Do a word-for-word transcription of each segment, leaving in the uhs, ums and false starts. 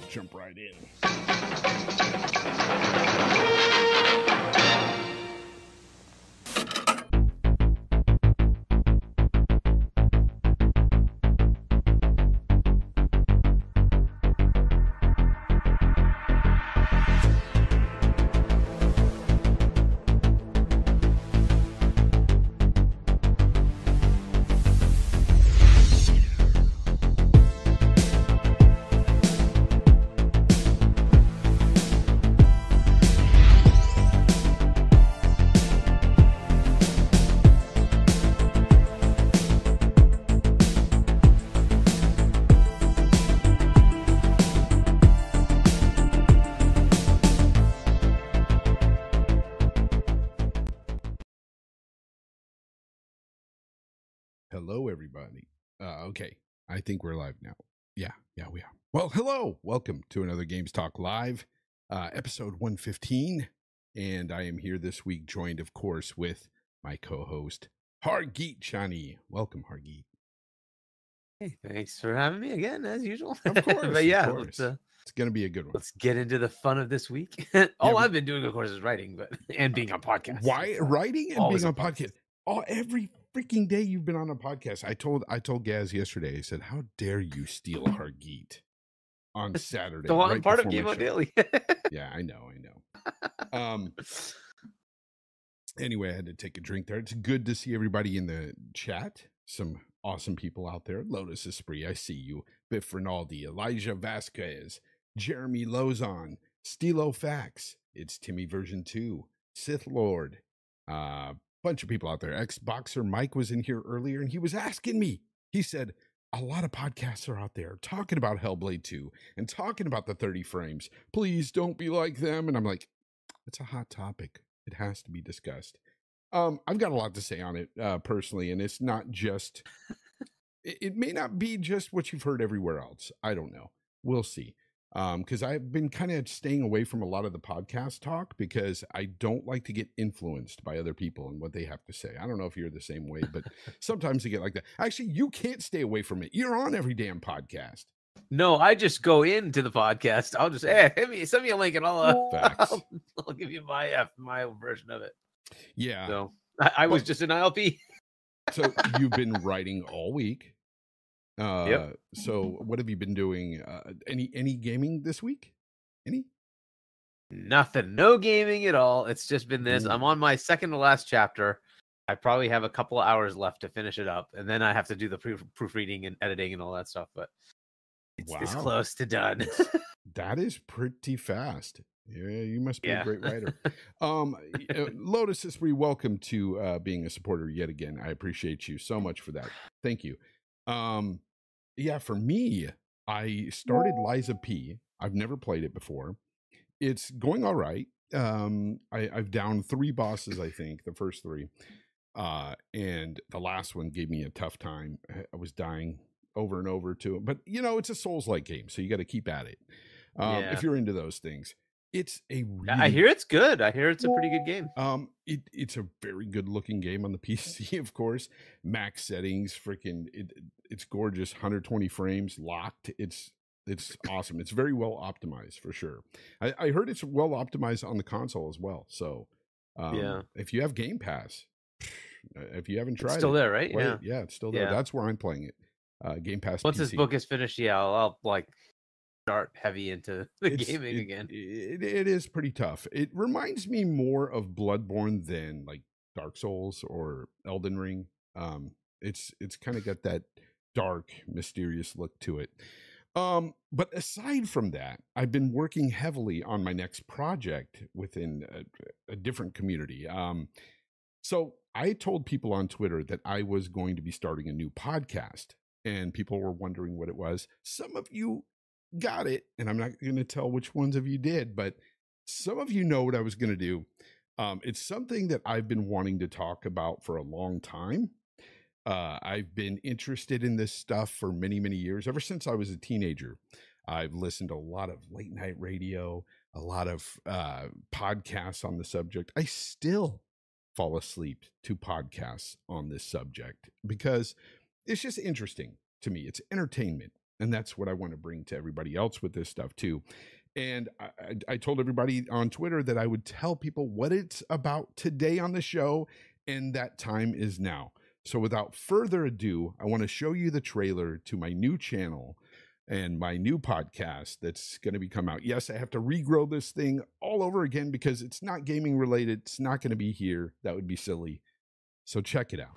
jump right in. Hello, everybody. Uh, okay, I think we're live now. Yeah, yeah, we are. Well, hello. Welcome to another Games Talk Live, uh, episode one fifteen. And I am here this week, joined, of course, with my co-host, Hargeet Chani. Welcome, Hargeet. Hey, thanks for having me again, as usual. Of course, but yeah, of course. let's, uh, it's going to be a good one. Let's get into the fun of this week. All Yeah, we- I've been doing, of course, is writing, but and being on podcasts. Why It's, uh, writing and always being on a podcast. podcast? Oh, every freaking day you've been on a podcast. I told I told Gaz yesterday. I said, "How dare you steal Hargeet on Saturday?" So I'm right part of before Game my On show. Daily. Yeah, I know, I know. Um. Anyway, I had to take a drink there. It's good to see everybody in the chat. Some awesome people out there. Lotus Esprit, I see you. Biff Rinaldi, Elijah Vasquez, Jeremy Lozon, Stilo Fax. It's Timmy version two, Sith Lord. Uh, bunch of people out there. Xboxer Mike was in here earlier, and he was asking me. He said, a lot of podcasts are out there talking about Hellblade two and talking about the thirty frames. Please don't be like them. And I'm like, it's a hot topic. It has to be discussed. Um, I've got a lot to say on it uh, personally, and it's not just, it, it may not be just what you've heard everywhere else. I don't know. We'll see. Um, because I've been kind of staying away from a lot of the podcast talk because I don't like to get influenced by other people and what they have to say. I don't know if you're the same way, but sometimes you get like that. Actually, you can't stay away from it. You're on every damn podcast. No, I just go into the podcast. I'll just hey, hit me, send me a link, and I'll, uh, Facts. I'll, I'll give you my uh, my version of it. Yeah. So I, I was Well- just an I L P. So you've been writing all week. Uh, Yep. So what have you been doing? Uh, any any gaming this week? Any? Nothing, no gaming at all. It's just been this. Ooh. I'm on my second to last chapter. I probably have a couple of hours left to finish it up, and then I have to do the proof proofreading and editing and all that stuff. But it's this Wow. close to done. That is pretty fast. Yeah, you must be Yeah. a great writer. Um, uh, Lotus is re welcome to uh, being a supporter yet again. I appreciate you so much for that. Thank you. Um, yeah, for me, I started Liza P. I've never played it before. It's going all right. Um, I, I've downed three bosses, I think, the first three. Uh, and the last one gave me a tough time. I- I was dying over and over to it. But, you know, it's a Souls-like game, so you got to keep at it. Um, Yeah. If you're into those things. It's a really, I hear it's good. I hear it's a pretty good game. um, it it's a very good looking game on the P C, of course. Max settings, freaking, it, it's gorgeous, one hundred twenty frames, locked. It's it's awesome. It's very well optimized for sure. I, I heard it's well optimized on the console as well. So, um, Yeah. if you have Game Pass, if you haven't tried It's still it, there, right? play Yeah. it. Yeah, it's still there. Yeah. That's where I'm playing it. Uh, Game Pass. Once P C. this book is finished, yeah, I'll, I'll like start heavy into the It's- gaming it- again. It, it is pretty tough. It reminds me more of Bloodborne than like Dark Souls or Elden Ring. Um, it's it's kind of got that dark, mysterious look to it. Um, but aside from that, I've been working heavily on my next project within a, a different community. Um, so I told people on Twitter that I was going to be starting a new podcast, and people were wondering what it was. Some of you got it, and I'm not going to tell which ones of you did, but some of you know what I was going to do. Um, it's something that I've been wanting to talk about for a long time. Uh, I've been interested in this stuff for many, many years, ever since I was a teenager. I've listened to a lot of late night radio, a lot of uh, podcasts on the subject. I still fall asleep to podcasts on this subject because it's just interesting to me. It's entertainment. And that's what I want to bring to everybody else with this stuff too. And I, I, I told everybody on Twitter that I would tell people what it's about today on the show, and that time is now. So without further ado, I want to show you the trailer to my new channel and my new podcast that's going to be come out. Yes, I have to regrow this thing all over again because it's not gaming related. It's not going to be here. That would be silly. So check it out.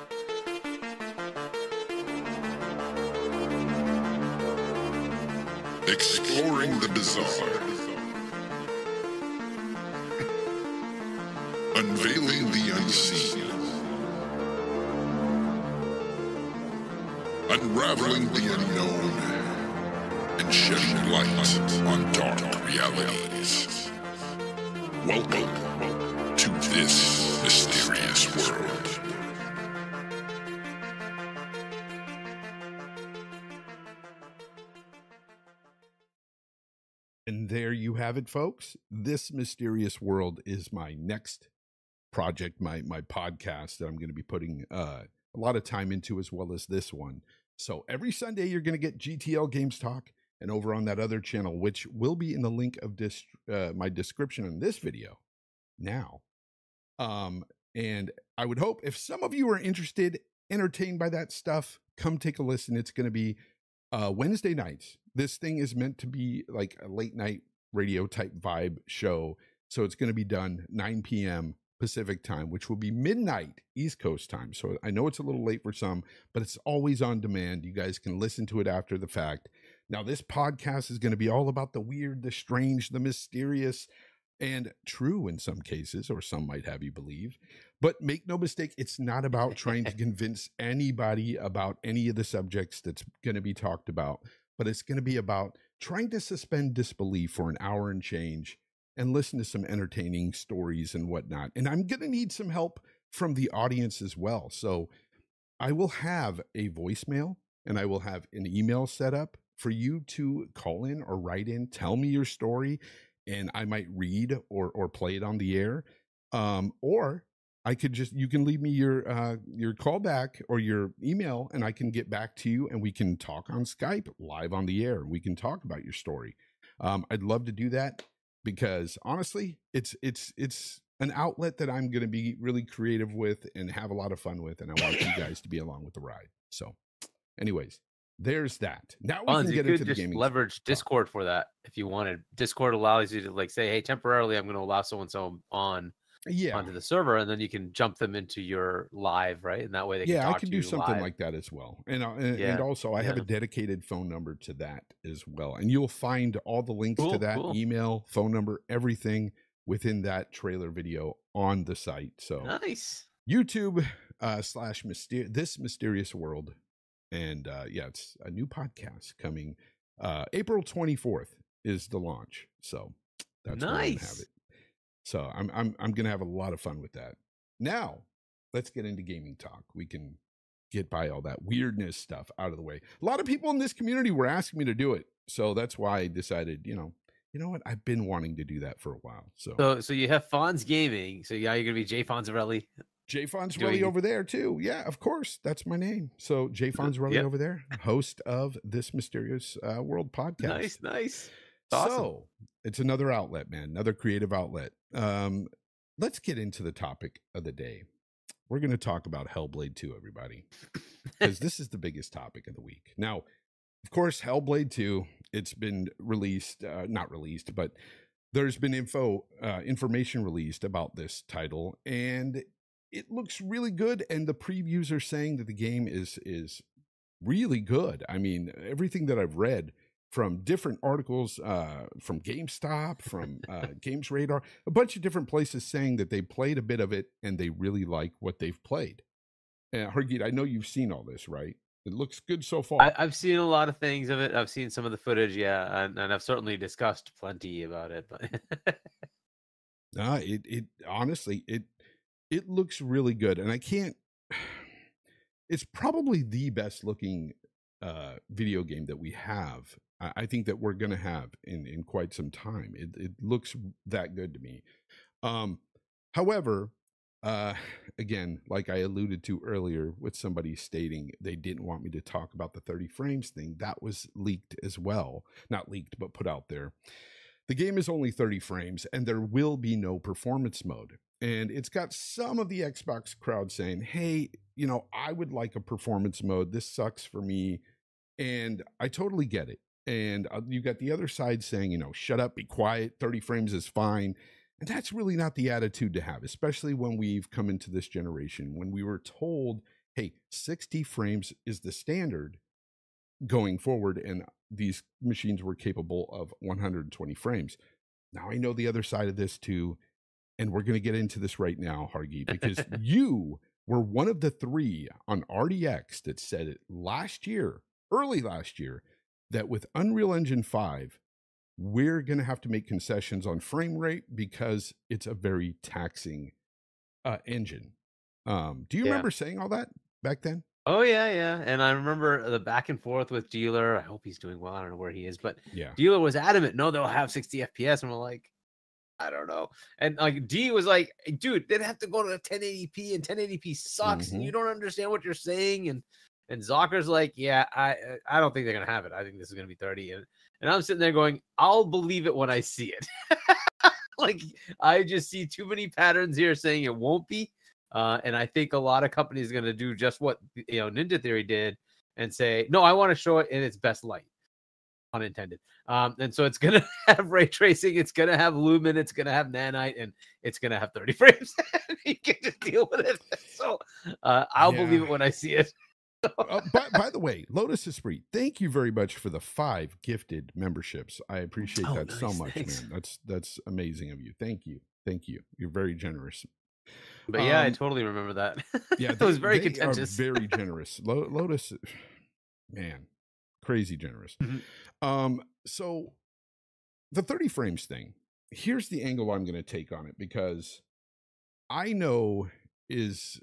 Exploring the bizarre. Unveiling the unseen. Unraveling the unknown. And shedding light on dark realities. Welcome to this mysterious world. And there you have it, folks. This Mysterious World is my next project, my my podcast that I'm going to be putting uh, a lot of time into, as well as this one. So every Sunday, you're going to get G T L Games Talk, and over on that other channel, which will be in the link of dis- uh, my description in this video now. Um, and I would hope if some of you are interested, entertained by that stuff, come take a listen. It's going to be uh, Wednesday nights. This thing is meant to be like a late night radio type vibe show. So it's going to be done nine p.m. Pacific time, which will be midnight East Coast time. So I know it's a little late for some, but it's always on demand. You guys can listen to it after the fact. Now, this podcast is going to be all about the weird, the strange, the mysterious, and true in some cases, or some might have you believe. But make no mistake, it's not about trying to convince anybody about any of the subjects that's going to be talked about. But it's going to be about trying to suspend disbelief for an hour and change and listen to some entertaining stories and whatnot. And I'm going to need some help from the audience as well. So I will have a voicemail and I will have an email set up for you to call in or write in, tell me your story, and I might read or or play it on the air. Um, or I could just, you can leave me your uh, your call back or your email, and I can get back to you, and we can talk on Skype live on the air. We can talk about your story. Um, I'd love to do that because honestly, it's it's it's an outlet that I'm going to be really creative with and have a lot of fun with, and I want you guys to be along with the ride. So, anyways, there's that. Now we Fonz, can you get could into the just gaming. leverage talk. Discord for that if you wanted. Discord allows you to like say, "Hey, temporarily, I'm going to allow so and so on." Yeah, onto the server, and then you can jump them into your live, right? And that way they can yeah, talk I can to do you something live. like that as well. And uh, and, Yeah, and also, I have yeah. a dedicated phone number to that as well. And you'll find all the links Cool, to that cool. email, phone number, everything within that trailer video on the site. So Nice. YouTube uh, slash myster- this mysterious world, and uh, yeah, it's a new podcast coming. Uh, April twenty-fourth is the launch, so that's where I'm gonna have Nice. it. So I'm I'm I'm gonna have a lot of fun with that. Now, let's get into gaming talk. We can get by all that weirdness stuff out of the way. A lot of people in this community were asking me to do it, so that's why I decided, you know, you know what? I've been wanting to do that for a while. So, So, so you have Fonz Gaming. So yeah, you're gonna be Jay Fonzarelli. Jay Fonzarelli doing- over there too. Yeah, of course, that's my name. So Jay Fonzarelli Yep. over there, host of this Mysterious uh, World podcast. Nice, nice. Awesome. So it's another outlet, man, another creative outlet. Um, let's get into the topic of the day. We're going to talk about Hellblade two, everybody, because this is the biggest topic of the week. Now, of course, Hellblade two, it's been released, uh, not released, but there's been info, uh, information released about this title, and it looks really good. And the previews are saying that the game is is really good. I mean, everything that I've read from different articles, uh, from GameStop, from uh, Games Radar, a bunch of different places saying that they played a bit of it and they really like what they've played. And Hargeet, I know you've seen all this, right? It looks good so far. I, I've seen a lot of things of it. I've seen some of the footage, yeah, and, and I've certainly discussed plenty about it. But uh, it it honestly it it looks really good, and I can't. It's probably the best looking uh, video game that we have. I think that we're going to have in, in quite some time. It, it looks that good to me. Um, however, Uh, again, like I alluded to earlier with somebody stating they didn't want me to talk about the thirty frames thing, that was leaked as well. Not leaked, but put out there. The game is only thirty frames, and there will be no performance mode. And it's got some of the Xbox crowd saying, hey, you know, I would like a performance mode. This sucks for me. And I totally get it. And uh, you got the other side saying, you know, shut up, be quiet, thirty frames is fine. And that's really not the attitude to have, especially when we've come into this generation, when we were told, hey, sixty frames is the standard going forward, and these machines were capable of one hundred twenty frames. Now I know the other side of this too, and we're going to get into this right now, Hargi, because you were one of the three on R D X that said it last year, early last year, that with Unreal Engine five, we're going to have to make concessions on frame rate because it's a very taxing uh, engine. Um, do you Yeah. remember saying all that back then? Oh yeah, yeah. And I remember the back and forth with Dealer. I hope he's doing well. I don't know where he is, but Yeah. Dealer was adamant. No, they'll have sixty F P S, and we're like, I don't know. And like D was like, dude, they'd have to go to ten eighty p, and ten eighty p sucks, Mhm. and you don't understand what you're saying. And and Zocker's like, yeah, I I don't think they're gonna have it. I think this is gonna be thirty. And and I'm sitting there going, I'll believe it when I see it. Like I just see too many patterns here saying it won't be. Uh, and I think a lot of companies are going to do just what you know Ninja Theory did and say, no, I want to show it in its best light, unintended. Um, and so it's going to have ray tracing, it's going to have lumen, it's going to have nanite, and it's going to have thirty frames. You can just deal with it. So uh, I'll Yeah. believe it when I see it. uh, by, by the way, Lotus Esprit, thank you very much for the five gifted memberships. I appreciate Oh, that so nice, much, thanks. man. That's that's amazing of you. Thank you, thank you. You're very generous. But yeah, I Um, totally remember that. Yeah, it was they- very they contentious. Are very generous. Lo- Lotus, man, crazy generous. Mhm. Um, so the thirty frames thing. Here's the angle I'm going to take on it, because I know is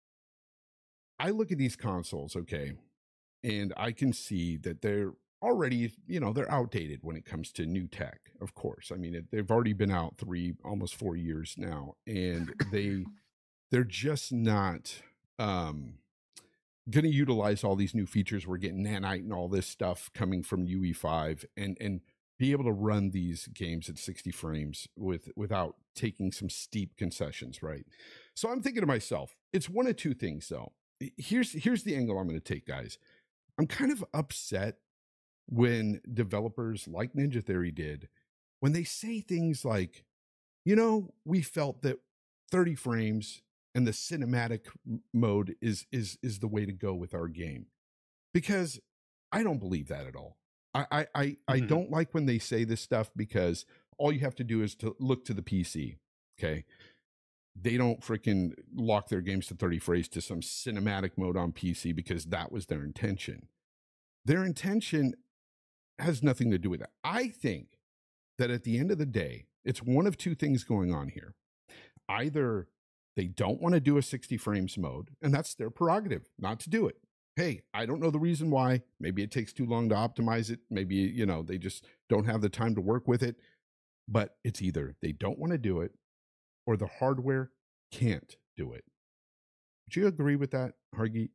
I look at these consoles, okay, and I can see that they're already, you know, they're outdated when it comes to new tech. Of course, I mean, it, they've already been out three, almost four years now, and they they're just not um, going to utilize all these new features. We're getting nanite and all this stuff coming from U E five, and and be able to run these games at sixty frames with without taking some steep concessions, right? So I'm thinking to myself, it's one of two things though. Here's here's the angle I'm going to take, guys. I'm kind of upset when developers like Ninja Theory did, when they say things like, you know, we felt that thirty frames and the cinematic m- mode is is is the way to go with our game. Because I don't believe that at all. I I I, I Mhm. don't like when they say this stuff, because all you have to do is to look to the P C. Okay. They don't freaking lock their games to thirty frames to some cinematic mode on P C because that was their intention. Their intention has nothing to do with that. I think that at the end of the day, it's one of two things going on here. Either they don't want to do a sixty frames mode, and that's their prerogative not to do it. Hey, I don't know the reason why. Maybe it takes too long to optimize it. Maybe, you know, they just don't have the time to work with it. But it's either they don't want to do it or the hardware can't do it. Would you agree with that, Hargeet?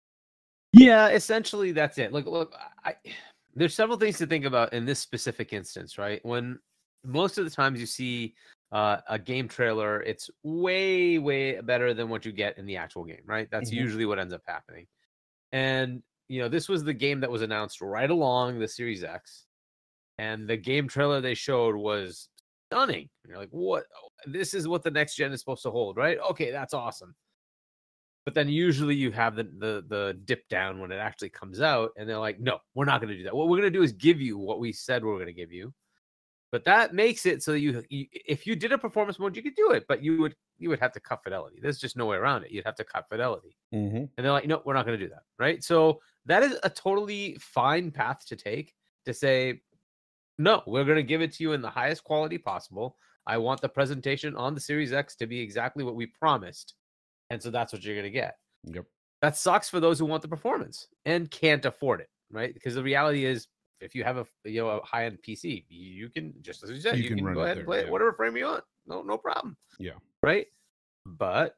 Yeah, essentially that's it. Look, look, I, there's several things to think about in this specific instance, right? When most of the times you see uh, a game trailer, it's way, way better than what you get in the actual game, right? That's Mhm. usually what ends up happening. And you know, this was the game that was announced right along the Series X, and the game trailer they showed was stunning. And you're like, what? This is what the next gen is supposed to hold, right? Okay, that's awesome. But then usually you have the, the the dip down when it actually comes out, and they're like, no, we're not going to do that. What we're going to do is give you what we said we're going to give you. But that makes it so that you, you, if you did a performance mode, you could do it, but you would you would have to cut fidelity. There's just no way around it. You'd have to cut fidelity. Mm-hmm. And they're like, no, we're not going to do that, right? So that is a totally fine path to take, to say, no, we're going to give it to you in the highest quality possible. I want the presentation on the Series X to be exactly what we promised. And so that's what you're going to get. Yep. That sucks for those who want the performance and can't afford it, right? Because the reality is, if you have a you know a high-end P C, you can, just as you said, You you, can can, run go it ahead there, and play yeah. it whatever frame you want. No, no problem. Yeah. Right? But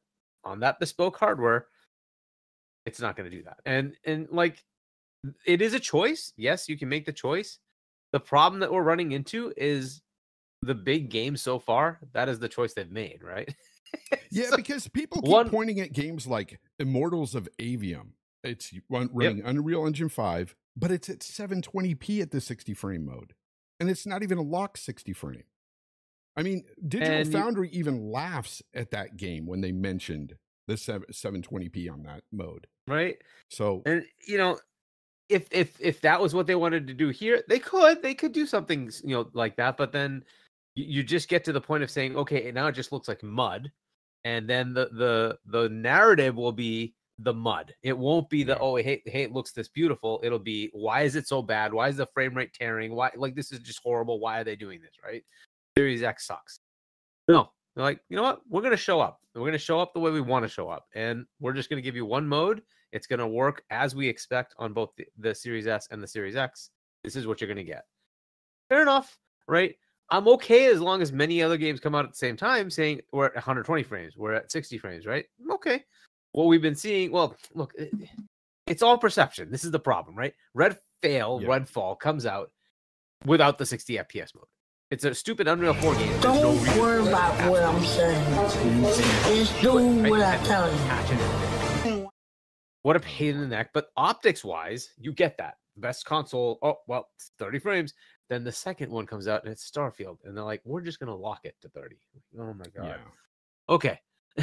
on that bespoke hardware, it's not going to do that. And and like, it is a choice. Yes, you can make the choice. The problem that we're running into is the big game so far. That is the choice they've made, right? Yeah, So, because people keep one- pointing at games like Immortals of Avium. It's run, running Yep. Unreal Engine five, but it's at seven twenty p at the sixty frame mode. And it's not even a locked sixty frame. I mean, Digital And you- Foundry even laughs at that game when they mentioned the seven twenty p on that mode. right? So, And you know, if if if that was what they wanted to do here, they could they could do something, you know, like that. But then you, you just get to the point of saying, okay, now it just looks like mud, and then the the the narrative will be the mud. It won't be the Yeah. oh hey hey it looks this beautiful. It'll be, why is it so bad? Why is the frame rate tearing? Why, like, this is just horrible. Why are they doing this? Right? Series X sucks. No, they're like, you know what? We're gonna show up. We're gonna show up the way we want to show up, and we're just gonna give you one mode. It's gonna work as we expect on both the, the Series S and the Series X. This is what you're gonna get. Fair enough, right? I'm okay as long as many other games come out at the same time saying we're at one hundred twenty frames, we're at sixty frames, right? I'm okay. What we've been seeing, well, look, it, it's all perception. This is the problem, right? Red Fail, Yeah. Redfall comes out without the sixty F P S mode. It's a stupid Unreal four game. There's no Don't reason worry for it to about have what to I'm be saying. insane. Just do Right? what I And tell you. patch it in. What a pain in the neck. But optics wise, you get that. Best console. Oh, well, it's thirty frames. Then the second one comes out and it's Starfield. And they're like, we're just going to lock it to thirty. Oh my God. yeah. Okay.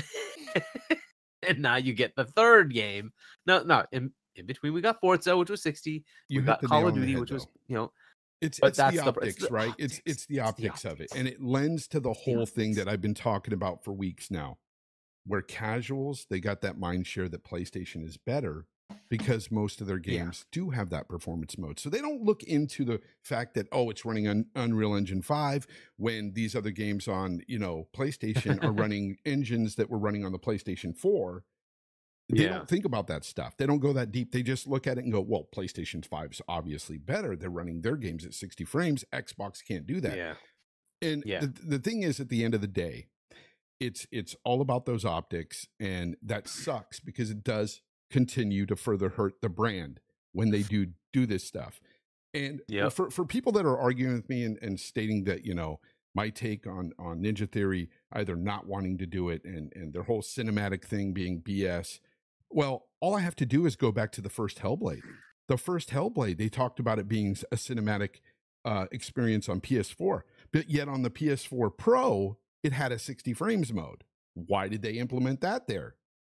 And now you get the third game. No, no. In, in between, we got Forza, which was sixty. You We hit got the Call nail of on the Duty, head, which was, though. you know, It's But it's that's the the- it's optics, the right? It's optics. it's the It's the optics of it, optics. and it lends to the the whole thing optics. that I've been talking about for weeks now, where casuals, they got that mind share that PlayStation is better because most of their Yeah. games do have that performance mode. So they don't look into the fact that, oh, it's running on Unreal Engine five when these other games on, you know, PlayStation are running engines that were running on the PlayStation four. They Yeah. don't think about that stuff. They don't go that deep. They just look at it and go, well, PlayStation five is obviously better. They're running their games at sixty frames. Xbox can't do that. yeah. And Yeah. the, the thing is, at the end of the day, it's it's all about those optics, and that sucks because it does continue to further hurt the brand when they do do this stuff. And Yep. for for people that are arguing with me and, and stating that, you know, my take on on Ninja Theory either not wanting to do it and and their whole cinematic thing being B S, well, all I have to do is go back to the first Hellblade. The first Hellblade, they talked about it being a cinematic uh, experience on P S four, but yet on the P S four Pro, it had a sixty frames mode. Why did they implement that there?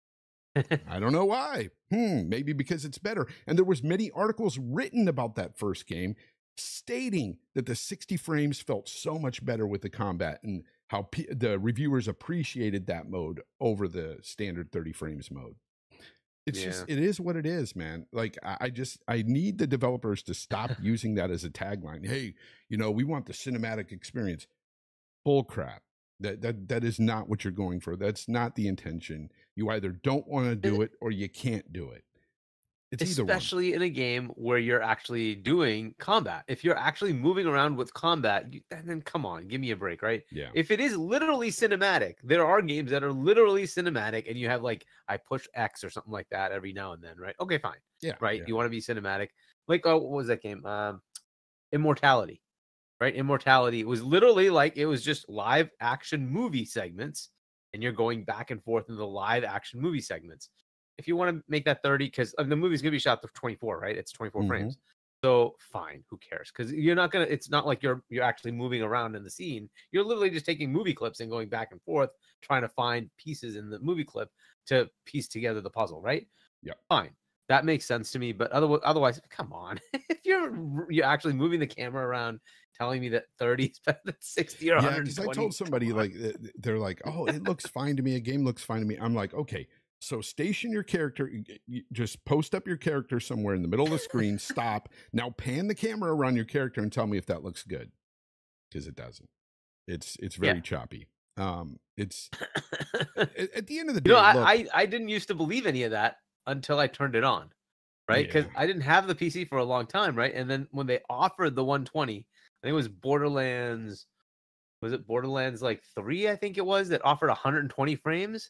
I don't know why. Hmm, maybe because it's better. And there was many articles written about that first game stating that the sixty frames felt so much better with the combat and how P- the reviewers appreciated that mode over the standard thirty frames mode. It's just, it is what it is, man. Like, I, I just, I need the developers to stop using that as a tagline. Hey, you know, we want the cinematic experience. Bull crap. That, that, that is not what you're going for. That's not the intention. You either don't want to do it or you can't do it. It's either one. Especially in a game where you're actually doing combat. If you're actually moving around with combat, you, then, then come on, give me a break, right? Yeah. If it is literally cinematic, there are games that are literally cinematic, and you have like, I push X or something like that every now and then, right? Okay, fine, Yeah. right? yeah. You want to be cinematic, like, oh, what was that game? Um, Immortality, right? Immortality was literally like, it was just live action movie segments, and you're going back and forth in the live action movie segments. If you want to make that thirty, because the movie's gonna be shot to twenty-four, right? It's twenty-four Mhm. frames. So fine, who cares? Because you're not gonna. It's not like you're you're actually moving around in the scene. You're literally just taking movie clips and going back and forth, trying to find pieces in the movie clip to piece together the puzzle, right? Yep. Fine, that makes sense to me. But otherwise, otherwise, come on. If you're you're actually moving the camera around, telling me that thirty is better than sixty or Yeah, because I one twenty, told somebody, come on. like, th- they're like, oh, it looks fine to me. A game looks fine to me. I'm like, okay, so station your character, y- y- just post up your character somewhere in the middle of the screen, stop. Now pan the camera around your character and tell me if that looks good. Because it doesn't. It's it's very Yeah. choppy. Um, it's at, at the end of the day, You know, I, look, I I didn't used to believe any of that until I turned it on, right? Because Yeah. I didn't have the P C for a long time, right? And then when they offered the one twenty, I think it was Borderlands, was it Borderlands like three? I think it was that offered one hundred twenty frames.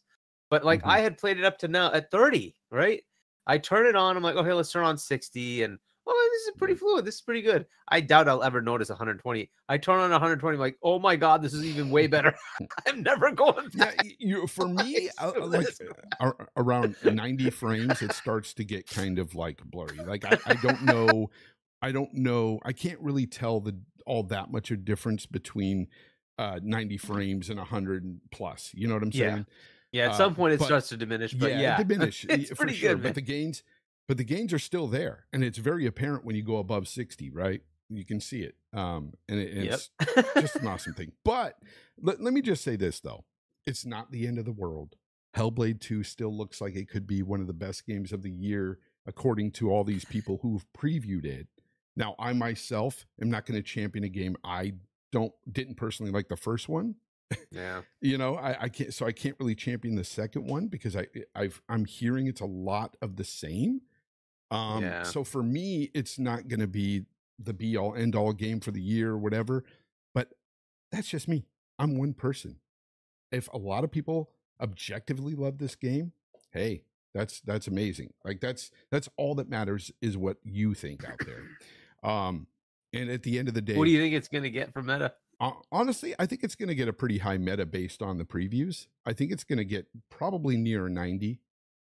But like Mhm. I had played it up to now at thirty, right? I turn it on. I'm like, okay, let's turn on sixty, and oh, this is pretty fluid. This is pretty good. I doubt I'll ever notice one twenty. I turn on one twenty, I'm like, oh my god, this is even way better. I'm never going Yeah, back. y- you for me, uh, to like this. uh, ar- around ninety frames, it starts to get kind of like blurry. Like I, I don't know, I don't know, I can't really tell the all that much of difference between uh ninety frames and one hundred plus. You know what I'm Yeah. saying? Yeah, at Uh, some point it but- starts to diminish, but yeah, yeah, it diminish it's for pretty sure. good, man. But the gains, but the gains are still there, and it's very apparent when you go above sixty. Right, you can see it, um, and, it, and Yep. it's just an awesome thing. But let, let me just say this though, it's not the end of the world. Hellblade two still looks like it could be one of the best games of the year, according to all these people who've previewed it. Now, I myself am not going to champion a game I don't didn't personally like the first one. Yeah. You know, I, I can't, so I can't really champion the second one because I, I've, I'm hearing it's a lot of the same. Um, Yeah. so for me, it's not going to be the be all end all game for the year or whatever, but that's just me. I'm one person. If a lot of people objectively love this game, hey, that's, that's amazing. Like that's, that's all that matters is what you think out there. Um, and at the end of the day, What do you think it's gonna get for meta? uh, honestly, I think it's going to get a pretty high meta based on the previews. I think it's going to get probably near ninety.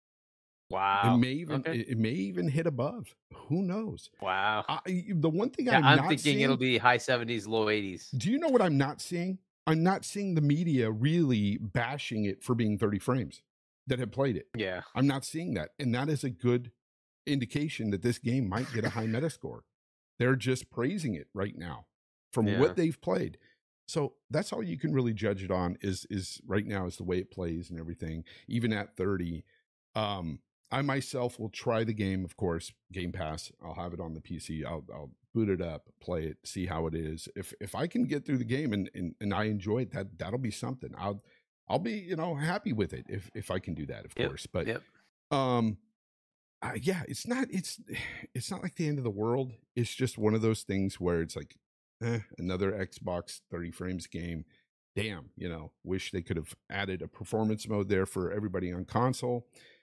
Wow. It may even Okay. it, it may even hit above. Who knows? Wow. I, the one thing Yeah, I'm, I'm not thinking seeing, it'll be high seventies, low eighties. Do you know what I'm not seeing? I'm not seeing the media really bashing it for being thirty frames that have played it. Yeah. I'm not seeing that, and that is a good indication that this game might get a high meta score. They're just praising it right now from Yeah. what they've played. So that's all you can really judge it on is is right now is the way it plays and everything. Even at thirty, um, I myself will try the game. Of course, Game Pass. I'll have it on the P C. I'll I'll boot it up, play it, see how it is. If if I can get through the game and and, and I enjoy it, that that'll be something. I'll I'll be you know happy with it if if I can do that. Of Yep, course, but Yep. um. Uh, yeah, it's not it's it's not like the end of the world. It's just one of those things where it's like eh, another Xbox thirty frames game. Damn, you know, wish they could have added a performance mode there for everybody on console.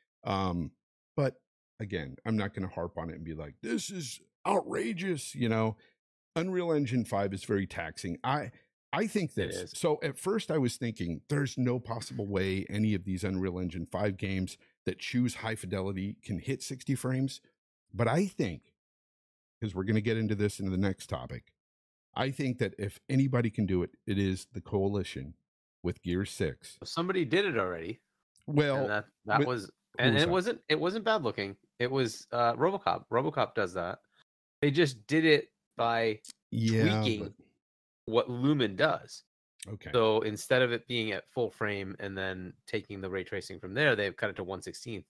Um, but again, I'm not going to harp on it and be like, this is outrageous. You know, Unreal Engine five is very taxing. I I think It this. is. So at first I was thinking there's no possible way any of these Unreal Engine five games that choose high fidelity can hit sixty frames. But I think, because we're going to get into this in the next topic, I think that if anybody can do it, it is the Coalition with Gear six. Somebody did it already. Well, and that that with- was who and was it that? wasn't it wasn't bad looking. It was uh RoboCop. RoboCop does that. They just did it by yeah, tweaking what Lumen does. but, okay. So instead of it being at full frame and then taking the ray tracing from there, they've cut it to one sixteenth.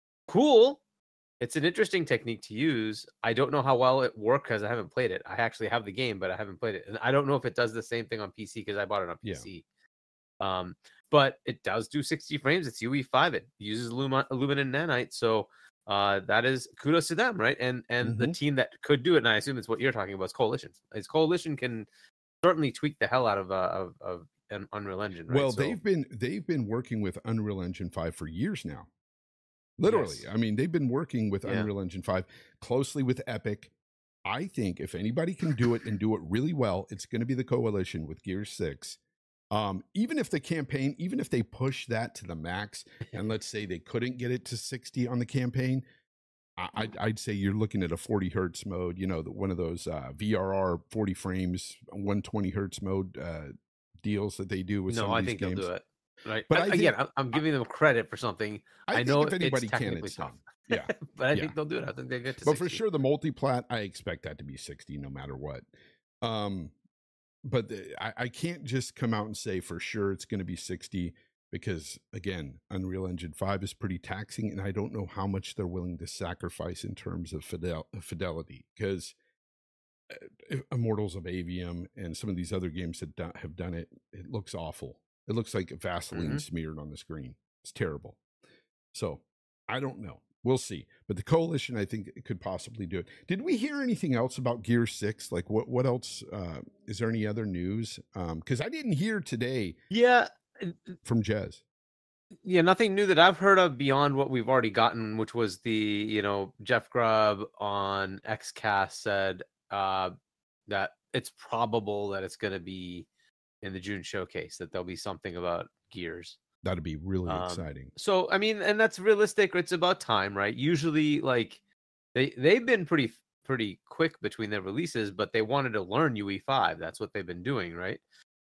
Cool. It's an interesting technique to use. I don't know how well it worked because I haven't played it. I actually have the game, but I haven't played it. And I don't know if it does the same thing on P C because I bought it on Yeah. P C. Um, but it does do sixty frames. It's U E five. It uses Luma, Lumen and Nanite. So uh, that is kudos to them, right? And and the Mhm. team that could do it, and I assume it's what you're talking about, is Coalition. Is Coalition can certainly tweak the hell out of uh, of, of an Unreal Engine. Right? Well, So- they've been they've been working with Unreal Engine five for years now. Literally. Yes. I mean, they've been working with Yeah. Unreal Engine five closely with Epic. I think if anybody can do it and do it really well, it's going to be the Coalition with Gear six. Um, even if the campaign, even if they push that to the max, and let's say they couldn't get it to sixty on the campaign, I, I'd, I'd say you're looking at a forty hertz mode, you know, the, one of those uh, V R R forty frames, one twenty hertz mode uh, deals that they do with some no, of I these think games. they'll do it. Right. But But I think- again, I'm, I'm giving them credit for something. I, I think know if it's anybody can, technically it's tough. done. Yeah. But I Yeah. think they'll do it. I think they get to But for sixty. sure, the multiplat, I expect that to be sixty no matter what. Um, but the, I, I can't just come out and say for sure it's going to be sixty because, again, Unreal Engine five is pretty taxing, and I don't know how much they're willing to sacrifice in terms of fidel, fidelity because uh, Immortals of Avium and some of these other games that do, have done it, it looks awful. It looks like Vaseline Mhm. smeared on the screen. It's terrible. So I don't know. We'll see. But the Coalition, I think, it could possibly do it. Did we hear anything else about Gear six? Like, what what else? Uh, is there any other news? Because I didn't hear today Yeah. from Jez. Yeah, nothing new that I've heard of beyond what we've already gotten, which was the, you know, Jeff Grubb on XCast said uh, that it's probable that it's going to be in the June showcase, that there'll be something about Gears. That'd be really Um, exciting. So, I mean, and that's realistic. It's about time, right? Usually, like, they, they've been pretty pretty quick between their releases, but they wanted to learn U E five. That's what they've been doing, right?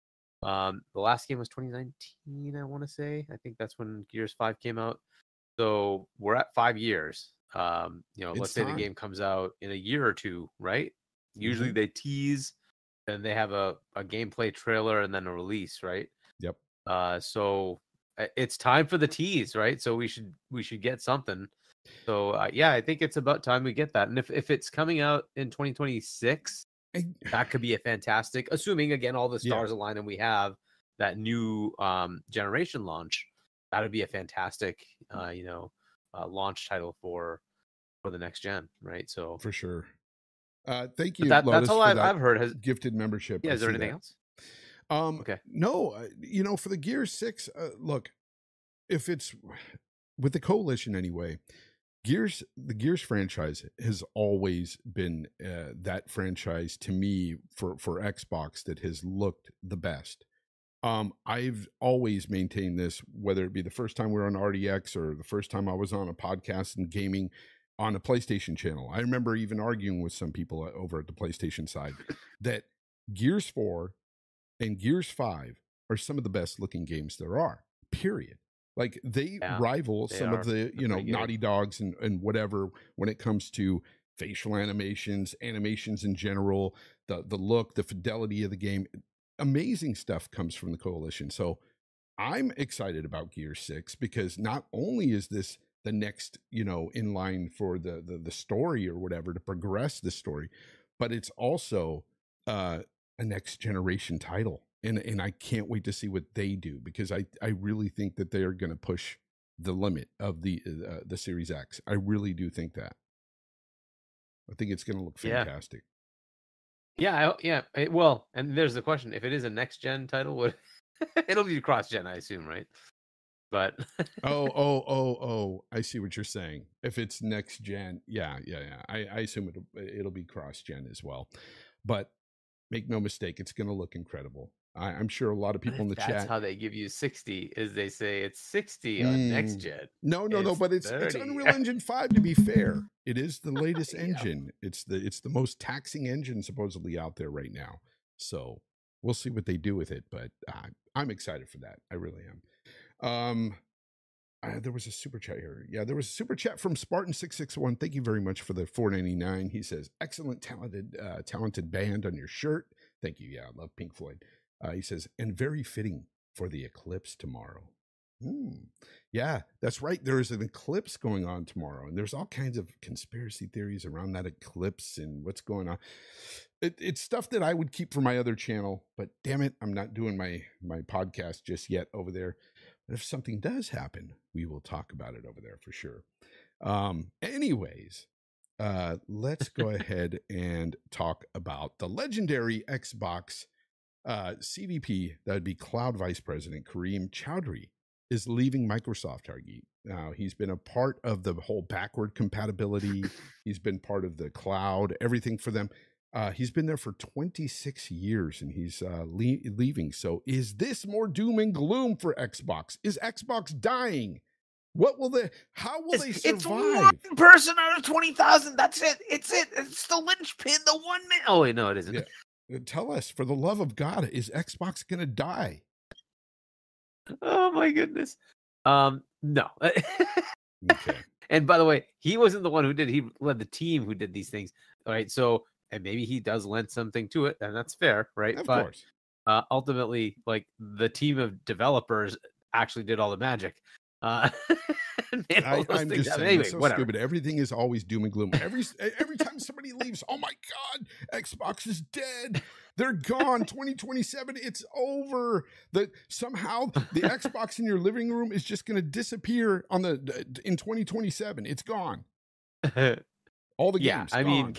Um, the last game was twenty nineteen, I want to say. I think that's when Gears five came out. So we're at five years. Um, you know, It's let's say time. the game comes out in a year or two, right? Usually they tease and they have a, a gameplay trailer and then a release, right? Yep. Uh, so uh, it's time for the tease, right? So we should we should get something. So uh, yeah, I think it's about time we get that. And if, if it's coming out in twenty twenty-six, I, that could be a fantastic, assuming again all the Yeah. stars align and we have that new um, generation launch. That would be a fantastic, uh, you know, uh, launch title for for the next gen, right? So for sure. Uh, thank but you, that, Lotus, that's all for I've, that I've heard. Has gifted membership. yeah? I Is there see anything that. else? Um, Okay. No, uh, you know, for the Gear six, uh, look, if it's with the Coalition anyway, Gears, the Gears franchise has always been uh, that franchise to me for, for Xbox that has looked the best. Um, I've always maintained this, whether it be the first time we were on R D X or the first time I was on a podcast and gaming on a PlayStation channel. I remember even arguing with some people over at the PlayStation side that Gears four and Gears five are some of the best looking games there are, period. Like they Yeah, rival they some are. of the, you know, pretty good. Naughty Dogs and, and whatever when it comes to facial animations, animations in general, the the look, the fidelity of the game. Amazing stuff comes from the Coalition. So I'm excited about Gear six because not only is this the next, you know, in line for the the, the story or whatever to progress the story, but it's also uh, a next generation title. And and I can't wait to see what they do because I, I really think that they are going to push the limit of the uh, the Series X. I really do think that. I think it's going to look Yeah. fantastic. Yeah, I, yeah. It, well, and there's the question: if it is a next gen title, would it'll be cross gen, I assume, right? But oh, oh, oh, oh! I see what you're saying. If it's next gen, yeah, yeah, yeah. I, I assume it'll it'll be cross gen as well. But make no mistake, it's going to look incredible. I, I'm sure a lot of people in the that's chat. how they give you sixty. Is they say it's sixty on next Mm. gen. No, no, no. It's But it's it's thirty. Unreal Engine five. To be fair, it is the latest Yeah. engine. It's the it's the most taxing engine supposedly out there right now. So we'll see what they do with it. But uh, I'm excited for that. I really am. Um, uh, there was a super chat here. Yeah, there was a super chat from Spartan six six one. Thank you very much for the four ninety-nine. He says, "Excellent, talented, uh, talented band on your shirt." Thank you. Yeah, I love Pink Floyd. Uh, he says, "And very fitting for the eclipse tomorrow." Hmm. Yeah, that's right. There is an eclipse going on tomorrow, and there's all kinds of conspiracy theories around that eclipse and what's going on. It, it's stuff that I would keep for my other channel, but damn it, I'm not doing my my podcast just yet over there. But if something does happen, we will talk about it over there for sure. Um, anyways, uh, let's go ahead and talk about the legendary Xbox uh, C V P. That would be Cloud Vice President Kareem Chowdhury is leaving Microsoft, Hargeet. Now, he's been a part of the whole backward compatibility. He's been part of the cloud, everything for them. Uh, he's been there for twenty-six years and he's uh, le- leaving. So is this more doom and gloom for Xbox? Is Xbox dying? What will they, how will It's, they it's survive? one person out of twenty thousand. That's it. It's it. It's the linchpin. The one man. Oh wait, no, it isn't. Yeah. Uh, Tell us, for the love of God, is Xbox going to die? Oh my goodness. Um, no. Okay. And by the way, he wasn't the one who did. He led the team who did these things. All right. So, and maybe he does lend something to it, and that's fair, right? Of but course. uh, ultimately, like the team of developers actually did all the magic. Uh, and made all I, those I'm things just happen. saying, Anyway, it's so whatever. stupid. Everything is always doom and gloom. Every every time somebody leaves, oh my God, Xbox is dead. They're gone. twenty twenty-seven, it's over. That somehow the Xbox in your living room is just going to disappear on the in twenty twenty-seven. It's gone. All the Yeah, games. I mean, gone. come on.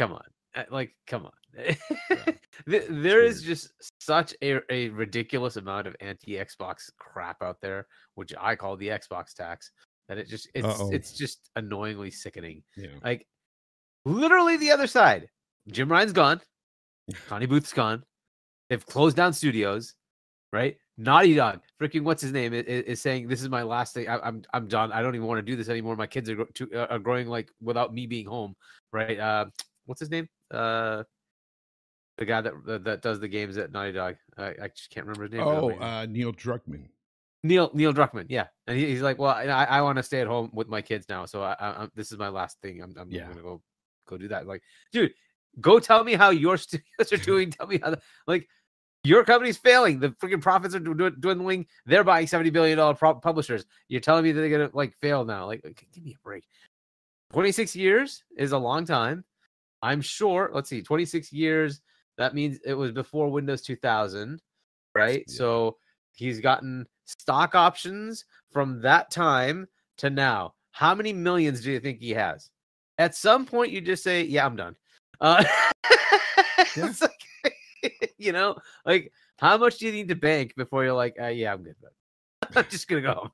Uh, Like, come on. Th- there is just such a, a ridiculous amount of anti-Xbox crap out there, which I call the Xbox tax, that it just it's Uh-oh. it's just annoyingly sickening. Yeah. Like literally the other side. Jim Ryan's gone. Connie Booth's gone. They've closed down studios, right? Naughty Dog, freaking what's his name, is, is saying this is my last thing. I, I'm I'm done. I don't even want to do this anymore. My kids are, gro- too, uh, are growing like without me being home, right? Uh, what's his name? Uh, the guy that that, that does the games at Naughty Dog. I, I just can't remember his name. Oh, Amazing. uh, Neil Druckmann. Neil Neil Druckmann, yeah, and he, he's like, well, I, I want to stay at home with my kids now, so I, I, I this is my last thing. I'm, I'm Yeah. gonna go go do that. Like, dude, go tell me how your studios are doing. Tell me how, the, like, your company's failing. The freaking profits are dw- dwindling. They're buying seventy billion dollar pro- publishers. You're telling me that they're gonna like fail now? Like, like, give me a break. twenty-six years is a long time. I'm sure. Let's see, twenty-six years. That means it was before Windows two thousand, right? Yeah. So he's gotten stock options from that time to now. How many millions do you think he has? At some point, you just say, "Yeah, I'm done." Uh, Yeah. it's like, you know, like how much do you need to bank before you're like, uh, "Yeah, I'm good. I'm just gonna go home."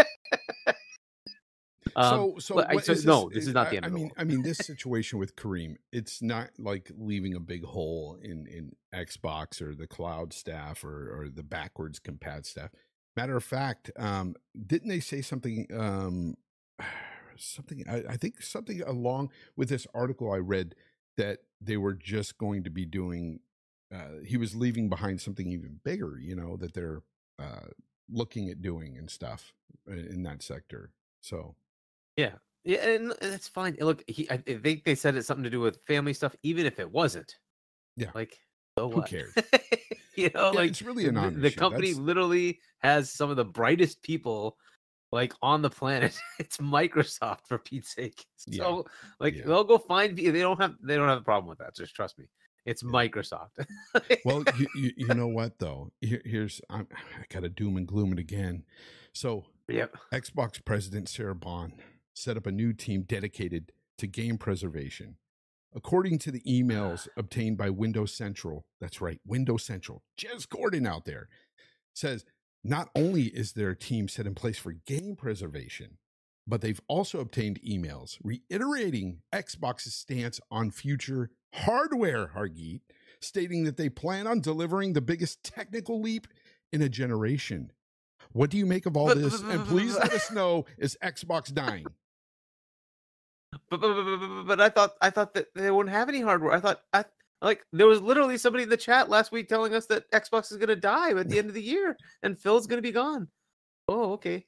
Um, so, so, but I- what so is no, this is not the I, end I of the mean, world. I mean, this situation with Kareem, it's not like leaving a big hole in in Xbox or the cloud staff or or the backwards compat staff. Matter of fact, um, didn't they say something? Um, something I, I think something along with this article I read that they were just going to be doing. Uh, he was leaving behind something even bigger, you know, that they're uh, looking at doing and stuff in, in that sector. So. Yeah, yeah, and and that's fine. Look, he, I I think they said it's something to do with family stuff, even if it wasn't. Yeah. Like, so Who what? cares? You know, Yeah, like it's really a the, the non-issue. company That's- literally has some of the brightest people like on the planet. It's Microsoft, for Pete's sake. Yeah. So, like, Yeah. they'll go find. They don't have. They don't have a problem with that. Just trust me. It's Yeah. Microsoft. Well, you, you, you know what though? Here, here's I'm, I got to doom and gloom it again. So, Yep. Xbox President Sarah Bond set up a new team dedicated to game preservation. According to the emails obtained by Windows Central, that's right, Windows Central, Jez Gordon out there says not only is their team set in place for game preservation, but they've also obtained emails reiterating Xbox's stance on future hardware, Hargeet, stating that they plan on delivering the biggest technical leap in a generation. What do you make of all But- this? And please let us know, is Xbox dying? But, but, but, but, but I thought I thought that they wouldn't have any hardware. I thought I like there was literally somebody in the chat last week telling us that Xbox is going to die at the end of the year and Phil's going to be gone. Oh, okay.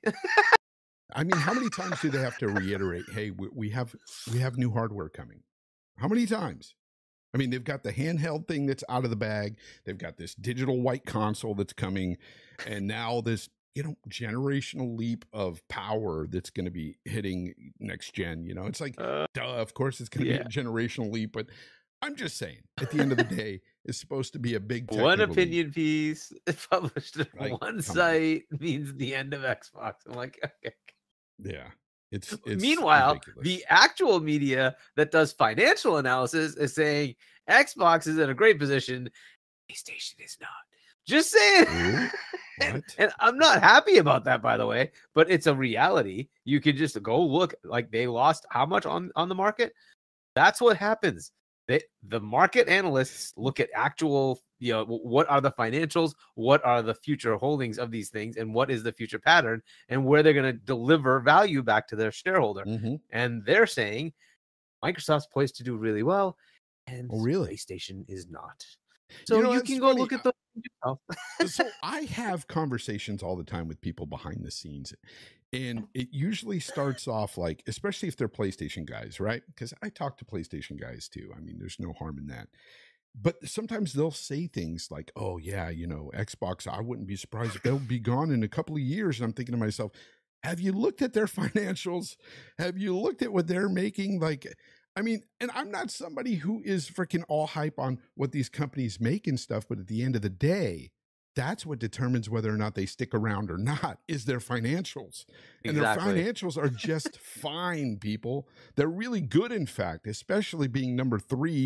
I mean, how many times do they have to reiterate, hey, we, we have we have new hardware coming? How many times? I mean, they've got the handheld thing that's out of the bag. They've got this digital white console that's coming. And now this, you know, generational leap of power that's going to be hitting next gen. You know, it's like, Uh, duh, of course it's going to yeah. be a generational leap. But I'm just saying, at the end of the day, it's supposed to be a big One technical leap. opinion piece published on Like, come one on. site means the end of Xbox. I'm like, okay. Yeah. It's, it's Meanwhile, ridiculous. the actual media that does financial analysis is saying Xbox is in a great position. PlayStation is not. Just saying. Ooh, and, what? and I'm not happy about that, by the way, but it's a reality. You can just go look. Like, they lost how much on, on the market? That's what happens. They, the market analysts look at actual, you know, w- what are the financials, what are the future holdings of these things, and what is the future pattern, and where they're going to deliver value back to their shareholder. Mhm. And they're saying Microsoft's poised to do really well, and Oh, really? PlayStation is not. So you, know, it's can go funny. look at those. yourself. So I have conversations all the time with people behind the scenes, and it usually starts off like, especially if they're PlayStation guys, right? Because I talk to PlayStation guys too. I mean, there's no harm in that. But sometimes they'll say things like, oh yeah, you know, Xbox, I wouldn't be surprised if they'll be gone in a couple of years. And I'm thinking to myself, have you looked at their financials? Have you looked at what they're making? Like, I mean, and I'm not somebody who is freaking all hype on what these companies make and stuff, but at the end of the day, that's what determines whether or not they stick around or not, is their financials. And Exactly. their financials are just fine, people. They're really good, in fact, especially being number three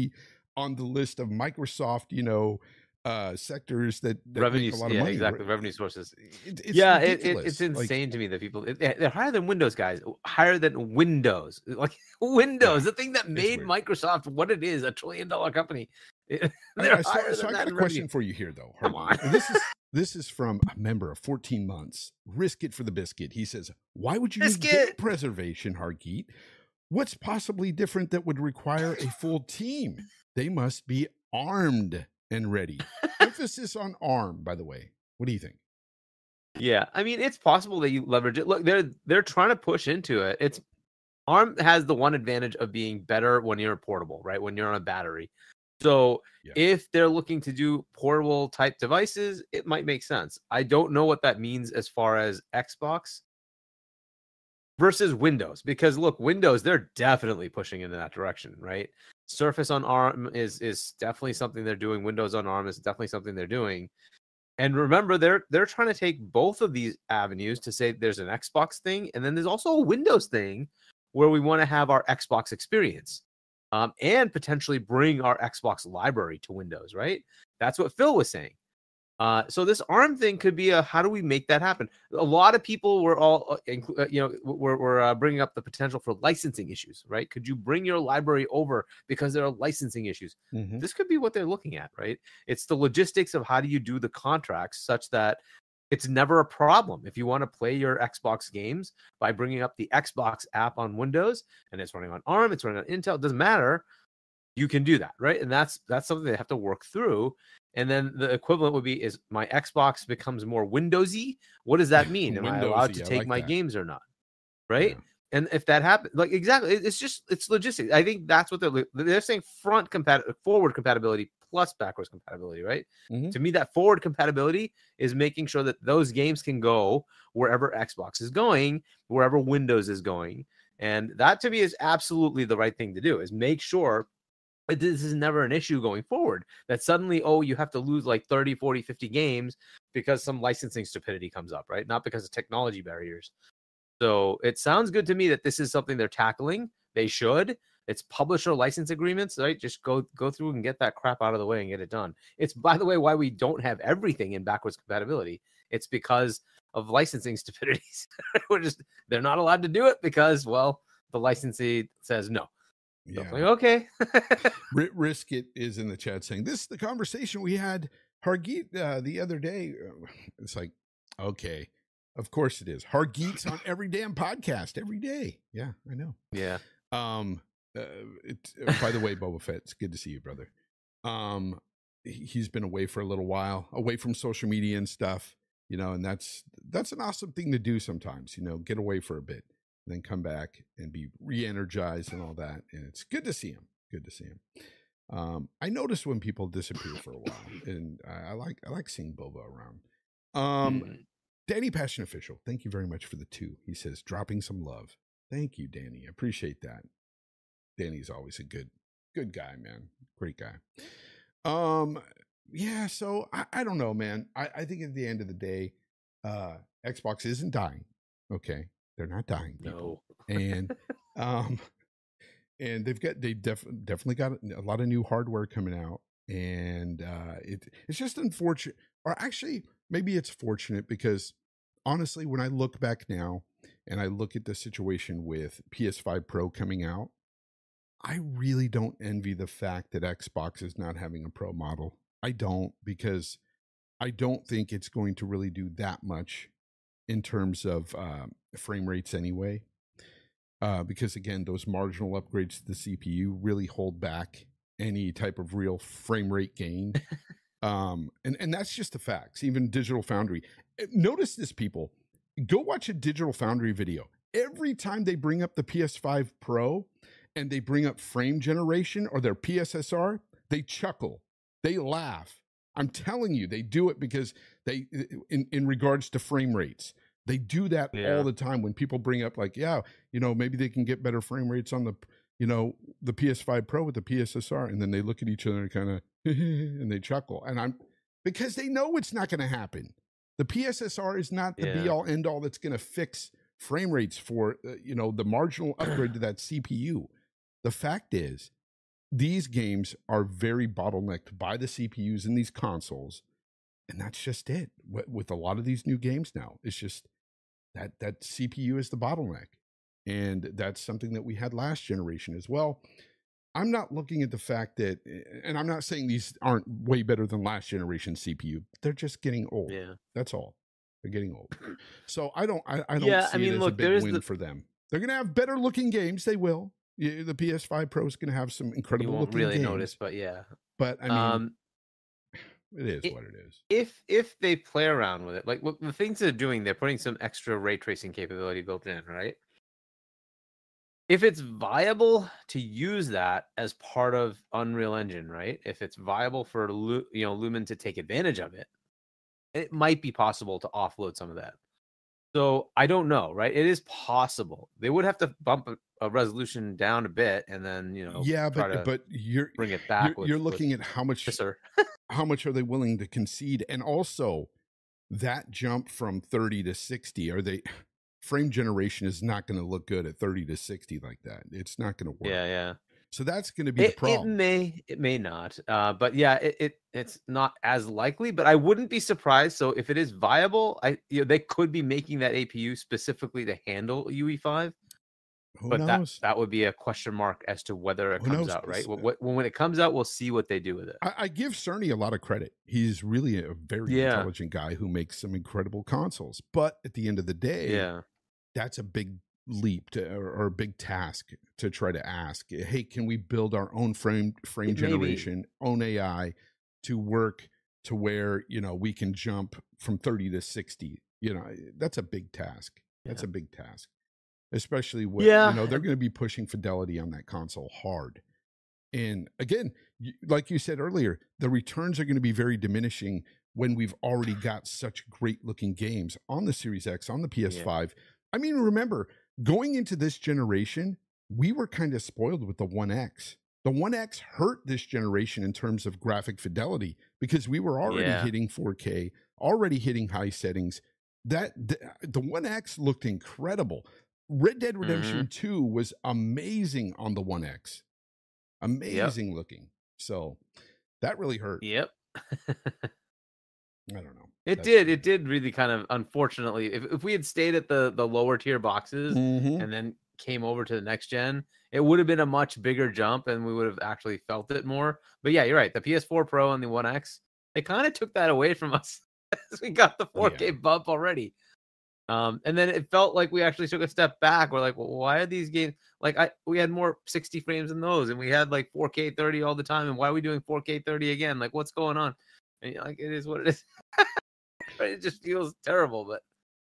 on the list of Microsoft, you know, uh, sectors that, that revenue, make a lot yeah, of money. exactly, revenue sources. It, it's yeah, it, it, ridiculous. it's insane like, to me that people it, they're higher than Windows, guys, higher than Windows. Like Windows, Yeah, the thing that made Microsoft what it is, a trillion dollar company. They're I, I, so, higher so than I that got a in question revenue. for you here, though. Come on. And this is this is from a member of fourteen months. Risk it for the biscuit. He says, "Why would you need Biscuit. data preservation, Hargeet? What's possibly different that would require a full team? They must be armed and ready." Emphasis on arm, by the way. What do you think? Yeah, I mean, it's possible that you leverage it. Look, they're they're trying to push into it. It's ARM has the one advantage of being better when you're portable, right? When you're on a battery. So Yeah. if they're looking to do portable type devices, it might make sense. I don't know what that means as far as Xbox versus Windows, because look, Windows, they're definitely pushing in that direction, right? Surface on ARM is is definitely something they're doing. Windows on ARM is definitely something they're doing. And remember, they're they're trying to take both of these avenues to say there's an Xbox thing, and then there's also a Windows thing where we want to have our Xbox experience, um, and potentially bring our Xbox library to Windows, right? That's what Phil was saying. Uh, so this ARM thing could be a how do we make that happen? A lot of people were all, uh, inclu- uh, you know, were, were uh, bringing up the potential for licensing issues, right? Could you bring your library over because there are licensing issues? Mm-hmm. This could be what they're looking at, right? It's the logistics of how do you do the contracts such that it's never a problem. If you want to play your Xbox games by bringing up the Xbox app on Windows and it's running on ARM, it's running on Intel, it doesn't matter. You can do that, right? And that's that's something they have to work through. And then the equivalent would be is my Xbox becomes more Windowsy. What does that mean? Am I allowed to I take like my that. games or not? Right? Yeah. And if that happens, like exactly, it- it's just it's logistics. I think that's what they're they're saying: front compat forward compatibility plus backwards compatibility, right? Mhm. To me, that forward compatibility is making sure that those games can go wherever Xbox is going, wherever Windows is going, and that to me is absolutely the right thing to do. Is make sure that this is never an issue going forward. That suddenly, oh, you have to lose like thirty, forty, fifty games because some licensing stupidity comes up, right? Not because of technology barriers. So it sounds good to me that this is something they're tackling. They should. It's publisher license agreements, right? Just go go through and get that crap out of the way and get it done. It's, by the way, why we don't have everything in backwards compatibility. It's because of licensing stupidities. We're just they're not allowed to do it because, well, the licensee says no. So Yeah. it's like, okay. R- Risk It is in the chat saying this is the conversation we had Hargeet uh, the other day. It's like, okay, of course it is. Hargeet's on every damn podcast every day. Yeah, I know. Yeah. Um. Uh, it, uh, by the way, Boba Fett, it's good to see you, brother. Um, he- he's been away for a little while, away from social media and stuff, you know, and that's that's an awesome thing to do sometimes. You know, get away for a bit, and then come back and be re-energized and all that. And it's good to see him. Good to see him. Um, I notice when people disappear for a while, and I, I like I like seeing Boba around. Um, Mm. Danny Passion Official, thank you very much for the two. He says, dropping some love. Thank you, Danny. I appreciate that. Danny's always a good, good guy, man. Great guy. Um, yeah, so I, I don't know, man. I, I think at the end of the day, uh, Xbox isn't dying. Okay. They're not dying, people. No. And um and they've got they def- definitely got a lot of new hardware coming out. And uh it it's just unfortunate, or actually maybe it's fortunate, because honestly, when I look back now and I look at the situation with P S five Pro coming out, I really don't envy the fact that Xbox is not having a Pro model. I don't, because I don't think it's going to really do that much in terms of uh, frame rates anyway. Uh, because again, those marginal upgrades to the C P U really hold back any type of real frame rate gain. um, and, and that's just the facts. Even Digital Foundry. Notice this, people. Go watch a Digital Foundry video. Every time they bring up the P S five Pro and they bring up frame generation or their P S S R, they chuckle. They laugh. I'm telling you, they do it because they, in, in regards to frame rates, they do that Yeah. all the time. When people bring up like, yeah, you know, maybe they can get better frame rates on the, you know, the P S five Pro with the P S S R. And then they look at each other and kind of, and they chuckle. And I'm, because they know it's not going to happen. The P S S R is not the Yeah. be all end all that's going to fix frame rates for, uh, you know, the marginal upgrade to that C P U. The fact is, these games are very bottlenecked by the C P Us in these consoles, and that's just it. With, with a lot of these new games now, it's just that that C P U is the bottleneck, and that's something that we had last generation as well. I'm not looking at the fact that, and I'm not saying these aren't way better than last generation C P U. They're just getting old. Yeah. That's all. They're getting old. So I don't, I, I don't Yeah, see I mean, it as look, a big there's win the- for them. They're going to have better looking games. They will. Yeah, the P S five Pro is going to have some You incredible won't looking really games. notice, but yeah. But I mean, um, it is it- what it is. if if they play around with it, like look, the things they're doing, they're putting some extra ray tracing capability built in, right? If it's viable to use that as part of Unreal Engine, right? If it's viable for Lu- you know Lumen to take advantage of it, it might be possible to offload some of that. So I don't know, right? It is possible. They would have to bump a, a resolution down a bit, and then you know, Yeah, try but to but you're bring it back. you're, with, you're with looking at how much Kisser. how much are they willing to concede, and also that jump from thirty to sixty. Are they frame generation is not going to look good at thirty to sixty like that. It's not going to work. Yeah, yeah. So that's going to be It, the it problem. may, it may not. Uh, but yeah, it, it it's not as likely. But I wouldn't be surprised. So if it is viable, I you know they could be making that A P U specifically to handle U E five. Who But that knows? that would be a question mark as to whether it Who comes knows? out, right? It's, uh, Wh- wh- When it comes out, we'll see what they do with it. I, I give Cerny a lot of credit. He's really a very Yeah. intelligent guy who makes some incredible consoles. But at the end of the day, Yeah. that's a big leap to, or, or a big task to try to ask. Hey, can we build our own frame frame It may be. generation, own A I to work to where you know we can jump from thirty to sixty? You know, that's a big task. That's Yeah. a big task, especially when Yeah. you know they're going to be pushing fidelity on that console hard. And again, y- like you said earlier, the returns are going to be very diminishing when we've already got such great looking games on the Series X, on the P S five. I mean, remember, going into this generation, we were kind of spoiled with the one X. The one X hurt this generation in terms of graphic fidelity because we were already Yeah. hitting four K, already hitting high settings. That the, the one X looked incredible. Red Dead Redemption two was amazing on the one X. Amazing looking. So that really hurt. Yep. I don't know. It That's- did. It did really kind of, unfortunately, if, if we had stayed at the the lower tier boxes Mhm. and then came over to the next gen, it would have been a much bigger jump and we would have actually felt it more. But yeah, you're right. The P S four Pro and the one X, they kind of took that away from us as we got the four K Yeah. bump already. Um, and then it felt like we actually took a step back. We're like, well, why are these games like I we had more sixty frames than those, and we had like four K thirty all the time, and why are we doing four K thirty again? Like, what's going on? And you're like, it is what it is. But it just feels terrible. But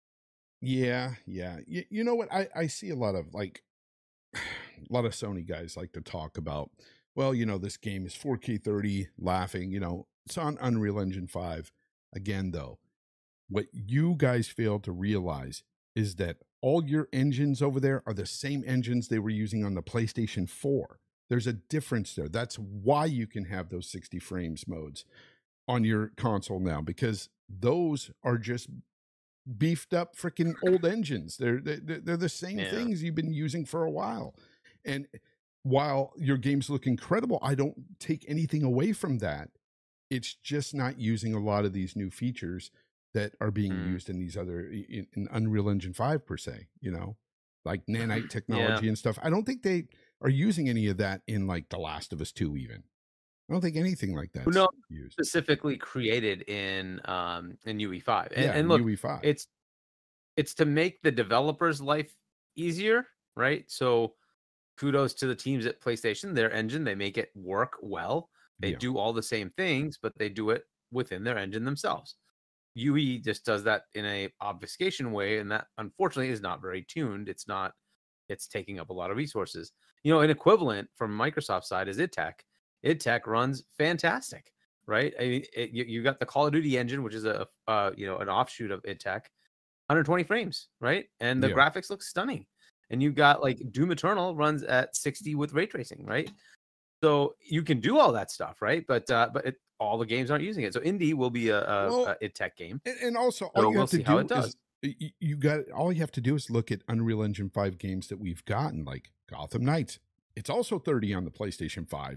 Yeah, yeah. You, you know what? I, I see a lot of like a lot of Sony guys like to talk about, well, you know, this game is four K thirty, laughing, you know, it's on Unreal Engine five. Again, though, what you guys fail to realize is that all your engines over there are the same engines they were using on the PlayStation four. There's a difference there. That's why you can have those sixty frames modes on your console now, because those are just beefed up freaking old engines. They're, they're they're the same Yeah. things you've been using for a while. And while your games look incredible, I don't take anything away from that. It's just not using a lot of these new features that are being Mm. used in these other in, in Unreal Engine five per se, you know, like nanite technology and stuff. I don't think they are using any of that in like The Last of Us two even. I don't think anything like that's No, used. specifically created in um in U E five. And, Yeah, and look, U E five. it's it's to make the developer's life easier, right? So kudos to the teams at PlayStation. Their engine, they make it work well. They Yeah. do all the same things, but they do it within their engine themselves. U E just does that in a obfuscation way, and that unfortunately is not very tuned. It's not. It's taking up a lot of resources. You know, an equivalent from Microsoft's side is idTech. idTech runs fantastic, right? I mean, it, you, you got the Call of Duty engine, which is a uh, you know an offshoot of idTech, one hundred twenty frames, right? And the Yeah. graphics look stunning. And you got like Doom Eternal runs at sixty with ray tracing, right? So you can do all that stuff, right? But uh, but it, all the games aren't using it. So Indie will be a, a, Well, a idTech game. And, and also, So all you we'll have to see how do it does. is you, you got all you have to do is look at Unreal Engine five games that we've gotten, like Gotham Knights. It's also thirty on the PlayStation five.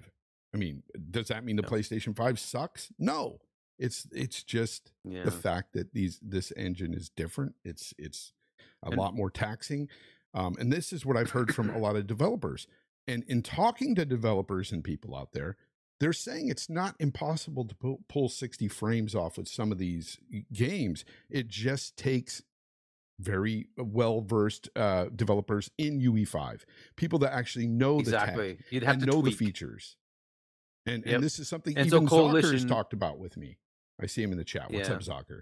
I mean, does that mean the Yeah. PlayStation five sucks? No. It's it's just Yeah. the fact that these this engine is different. It's it's a And- lot more taxing. Um, and this is what I've heard from a lot of developers. And in talking to developers and people out there, they're saying it's not impossible to pull, pull sixty frames off with some of these games. It just takes very well versed uh, developers in U E five, people that actually know the Exactly. tech You'd have and to know tweak. the features. And Yep. and this is something And so even Zocker's Coalition- talked about with me. I see him in the chat. What's Yeah. up, Zocker?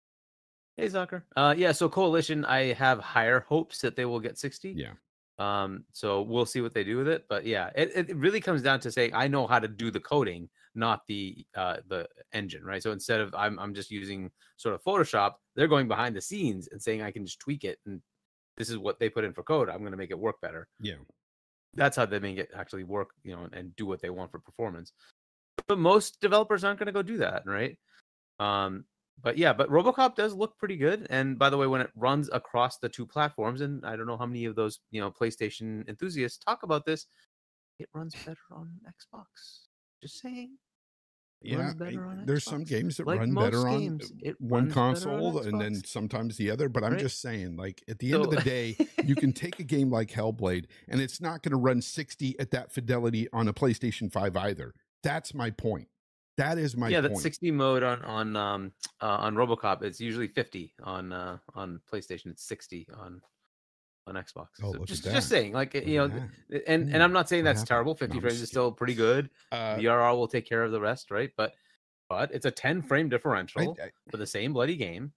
Hey, Zucker. Uh, yeah. So Coalition, I have higher hopes that they will get sixty. Yeah. Um, so we'll see what they do with it. But yeah, it, it really comes down to saying I know how to do the coding, not the uh the engine, right? So instead of I'm I'm just using sort of Photoshop, they're going behind the scenes and saying I can just tweak it, and this is what they put in for code. I'm going to make it work better. Yeah. That's how they make it actually work, you know, and, and do what they want for performance. But most developers aren't going to go do that, right? Um, but yeah, but RoboCop does look pretty good. And by the way, when it runs across the two platforms, and I don't know how many of those, you know, PlayStation enthusiasts talk about this, it runs better on Xbox. Just saying. It Yeah. runs better I- on there's some Xbox. games that Like run most better on games, it one runs better on console and then Xbox. sometimes the other. But I'm Right. just saying, like, at the end of So- the day, you can take a game like Hellblade and it's not going to run sixty at that fidelity on a PlayStation five either. That's my point. That is my yeah, point. that sixty mode on on um uh, on RoboCop, it's usually fifty on uh on PlayStation. It's sixty on on Xbox. Oh, So look just at just that. saying, like Look you at know, that. and Ooh, and I'm not saying what that's happened? terrible. No, fifty I'm frames just is still pretty good. Uh, V R R will take care of the rest, right? But but it's a ten frame I, differential I, for the same bloody game.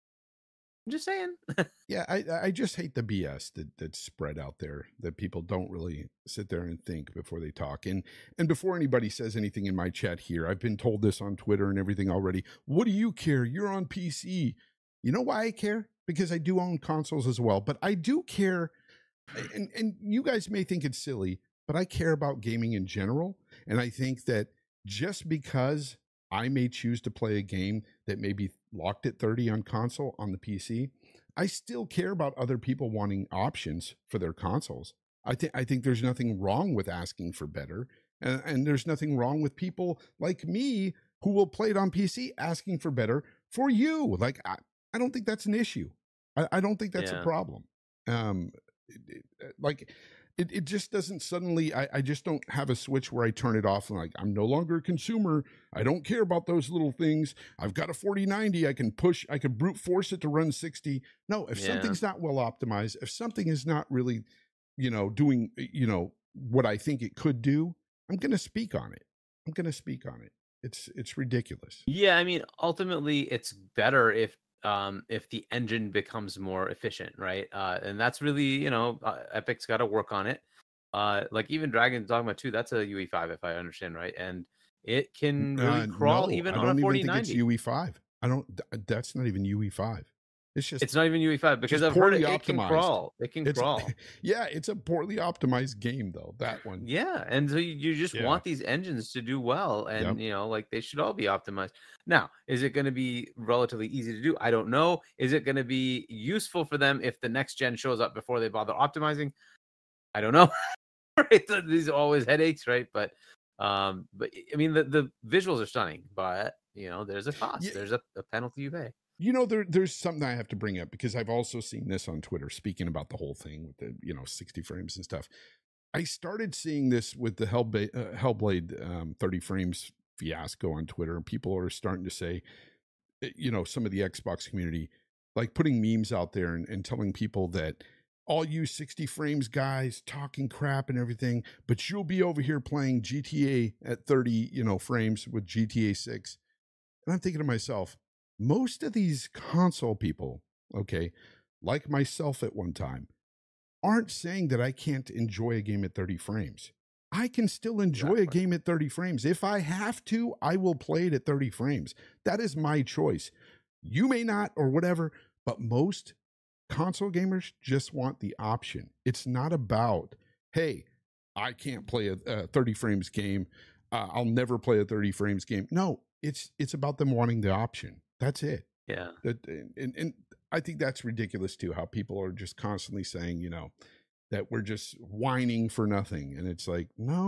I'm just saying. yeah, I, I just hate the B S that, that's spread out there, that people don't really sit there and think before they talk. And and before anybody says anything in my chat here, I've been told this on Twitter and everything already. What do you care? You're on P C. You know why I care? Because I do own consoles as well. But I do care, and, and you guys may think it's silly, but I care about gaming in general. And I think that just because I may choose to play a game that may be locked at thirty on console on the P C, I still care about other people wanting options for their consoles. I think I think there's nothing wrong with asking for better, and, and there's nothing wrong with people like me who will play it on P C asking for better for you. Like I, I don't think that's an issue. I, I don't think that's Yeah. a problem. Um, it, it, like. It, it just doesn't suddenly, I, I just don't have a switch where I turn it off and like, I'm no longer a consumer. I don't care about those little things. I've got a forty ninety. I can push, I can brute force it to run sixty. No, if Yeah. something's not well optimized, if something is not really, you know, doing, you know, what I think it could do, I'm going to speak on it. I'm going to speak on it. It's, it's ridiculous. Yeah, I mean, ultimately, it's better if um if the engine becomes more efficient, right? Uh, and that's really, you know, uh, Epic's got to work on it. Uh, like even Dragon Dogma two, that's a U E five, if I understand right, and it can really Uh, crawl no, even I on don't a even forty think it's ninety. U E five. I don't, th- that's not even U E five. It's just, It's not even U E five because just I've heard poorly it, it can optimized. crawl. It can it's, crawl. yeah, it's a poorly optimized game though. That one. Yeah, and so you, you just Yeah. want these engines to do well, and Yep. you know, like they should all be optimized. Now, is it going to be relatively easy to do? I don't know. Is it going to be useful for them if the next gen shows up before they bother optimizing? I don't know. Right? So these are always headaches, right? But, um, but I mean, the the visuals are stunning, but you know, there's a cost. Yeah. There's a, a penalty you pay. You know, there there's something I have to bring up because I've also seen this on Twitter, speaking about the whole thing with the, you know, sixty frames and stuff. I started seeing this with the Hellblade, uh, Hellblade um, thirty frames fiasco on Twitter, and people are starting to say, uh, you know, some of the Xbox community, like putting memes out there and, and telling people that all you sixty frames guys talking crap and everything, but you'll be over here playing G T A at thirty, you know, frames with G T A six. And I'm thinking to myself, most of these console people, okay, like myself at one time, aren't saying that I can't enjoy a game at thirty frames. I can still enjoy a Exactly. game at thirty frames. If I have to, I will play it at thirty frames. That is my choice. You may not or whatever, but most console gamers just want the option. It's not about, hey, I can't play a, a thirty frames game. Uh, I'll never play a thirty frames game. No, it's it's about them wanting the option. That's it. Yeah. That and, and I think that's ridiculous too, how people are just constantly saying, you know, that we're just whining for nothing. And it's like, no,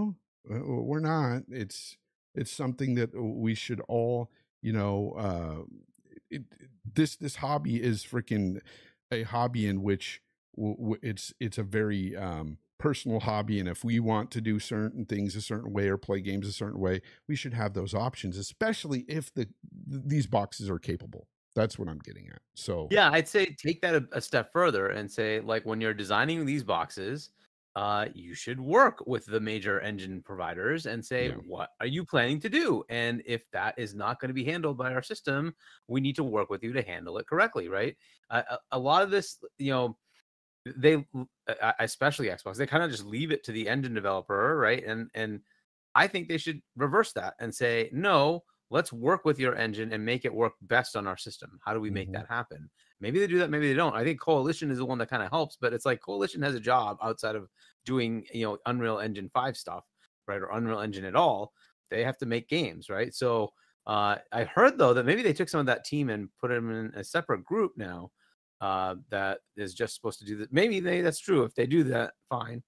Uh, We're not. It's it's something that we should all, you know, uh, it, this this hobby is freaking a hobby in which w- w- it's it's a very um, personal hobby, and if we want to do certain things a certain way or play games a certain way, we should have those options, especially if the these boxes are capable. That's what I'm getting at. So Yeah, I'd say take that a, a step further and say, like, when you're designing these boxes, uh, you should work with the major engine providers and say, yeah, what are you planning to do? And if that is not going to be handled by our system, we need to work with you to handle it correctly, right? Uh, a, a lot of this, you know, they, uh, especially Xbox, they kind of just leave it to the engine developer, right? And and I think they should reverse that and say, no, let's work with your engine and make it work best on our system. How do we make mhm. that happen? Maybe they do that, maybe they don't. I think Coalition is the one that kind of helps, but it's like Coalition has a job outside of doing, you know, Unreal Engine five stuff, right? Or Unreal Engine at all. They have to make games, right? So uh, I heard though that maybe they took some of that team and put them in a separate group now uh, that is just supposed to do that. Maybe they that's true. If they do that, fine.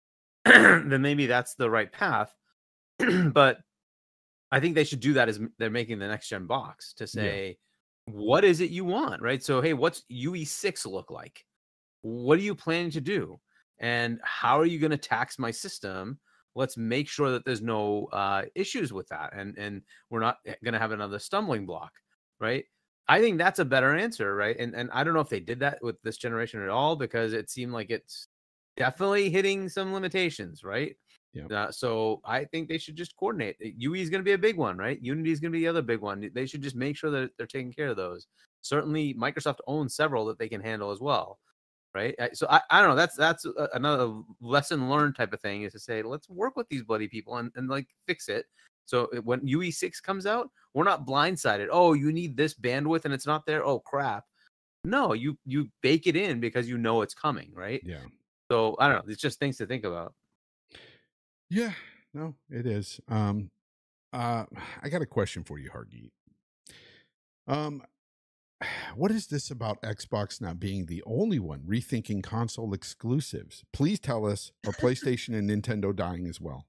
Then maybe that's the right path. But I think they should do that as they're making the next gen box to Yeah. say, what is it you want, right? So, hey, what's U E six look like? What are you planning to do? And how are you going to tax my system? Let's make sure that there's no uh, issues with that. And, and we're not going to have another stumbling block, right? I think that's a better answer, right? And, and I don't know if they did that with this generation at all, because it seemed like it's definitely hitting some limitations, right? Yeah. Uh, so I think they should just coordinate. U E is going to be a big one, right? Unity is going to be the other big one. They should just make sure that they're taking care of those. Certainly, Microsoft owns several that they can handle as well, right? Uh, So I, I don't know. That's that's a- another lesson learned type of thing, is to say, let's work with these bloody people and, and like fix it. So it- when U E six comes out, we're not blindsided. Oh, you need this bandwidth and it's not there. Oh crap! No, you you bake it in because you know it's coming, right? Yeah. So I don't know. It's just things to think about. Yeah. No, it is. Um, uh, I got a question for you, Hargeet. Um, what is this about Xbox not being the only one rethinking console exclusives? Please tell us, are PlayStation and Nintendo dying as well?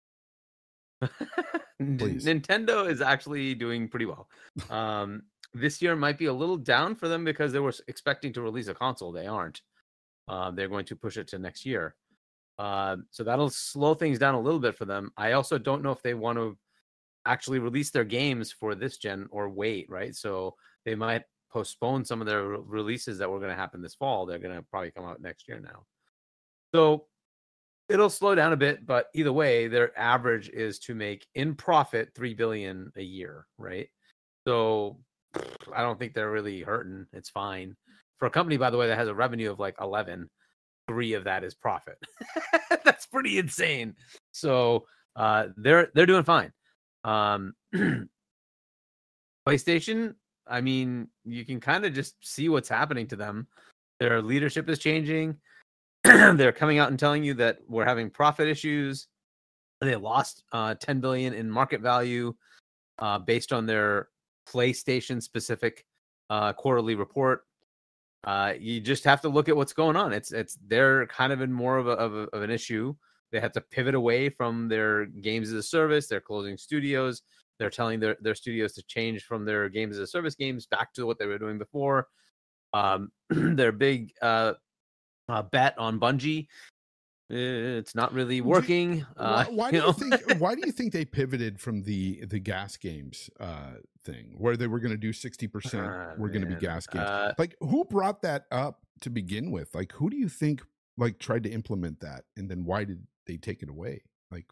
N- Please. Nintendo is actually doing pretty well. Um, this year might be a little down for them because they were s- expecting to release a console. They aren't. Uh, they're going to push it to next year. Uh, so that'll slow things down a little bit for them. I also don't know if they want to actually release their games for this gen or wait, right? So they might postpone some of their re- releases that were going to happen this fall. They're going to probably come out next year now. So it'll slow down a bit, but either way, their average is to make in profit three billion a year, right? So I don't think they're really hurting. It's fine for a company, by the way, that has a revenue of like eleven. Three of that is profit. That's pretty insane. So uh, they're they're doing fine. Um, PlayStation, I mean, you can kind of just see what's happening to them. Their leadership is changing. They're coming out and telling you that we're having profit issues. They lost uh, ten billion in market value uh, based on their PlayStation specific uh, quarterly report. Uh, you just have to look at what's going on. It's it's they're kind of in more of a, of, a, of an issue. They have to pivot away from their games as a service. They're closing studios. They're telling their, their studios to change from their games as a service games back to what they were doing before. Um, their big uh, uh, bet on Bungie, it's not really Do- working. Uh, why, why you do know? you think? Why do you think they pivoted from the the gas games uh, thing, where they were going to do sixty percent? Ah, Were going to be man. gas games. Uh, Like, who brought that up to begin with? Like, who do you think like tried to implement that, and then why did they take it away? Like,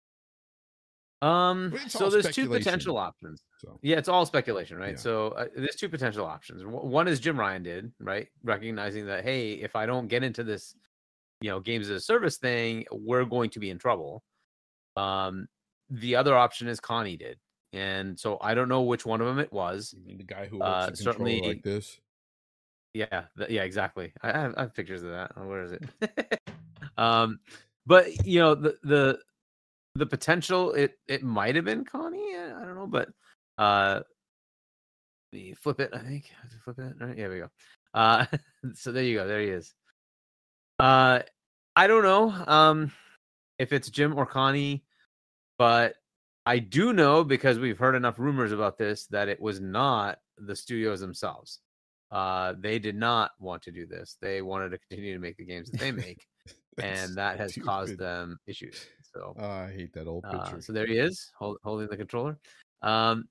Um, it's so all there's two speculation. potential options. So Yeah, it's all speculation, right? Yeah. So uh, there's two potential options. W- One is Jim Ryan did, right? Recognizing that, hey, if I don't get into this, you know, games as a service thing, we're going to be in trouble. Um, the other option is Connie did. And so I don't know which one of them it was. you mean the guy who Uh, works the controller certainly, like this? yeah, th- yeah, exactly. I I have, I have pictures of that. Oh, where is it? um, but you know, the the the potential, it it might have been Connie. I I don't know, but uh, the flip it. I think I have to flip it. All right, here we go. Uh, so there you go. There he is. Uh, I don't know. Um, if it's Jim or Connie. But I do know, because we've heard enough rumors about this, that it was not the studios themselves. Uh, they did not want to do this. They wanted to continue to make the games that they make, and that has stupid. caused them issues. So uh, I hate that old uh, picture. so there he is, hold, holding the controller. Um,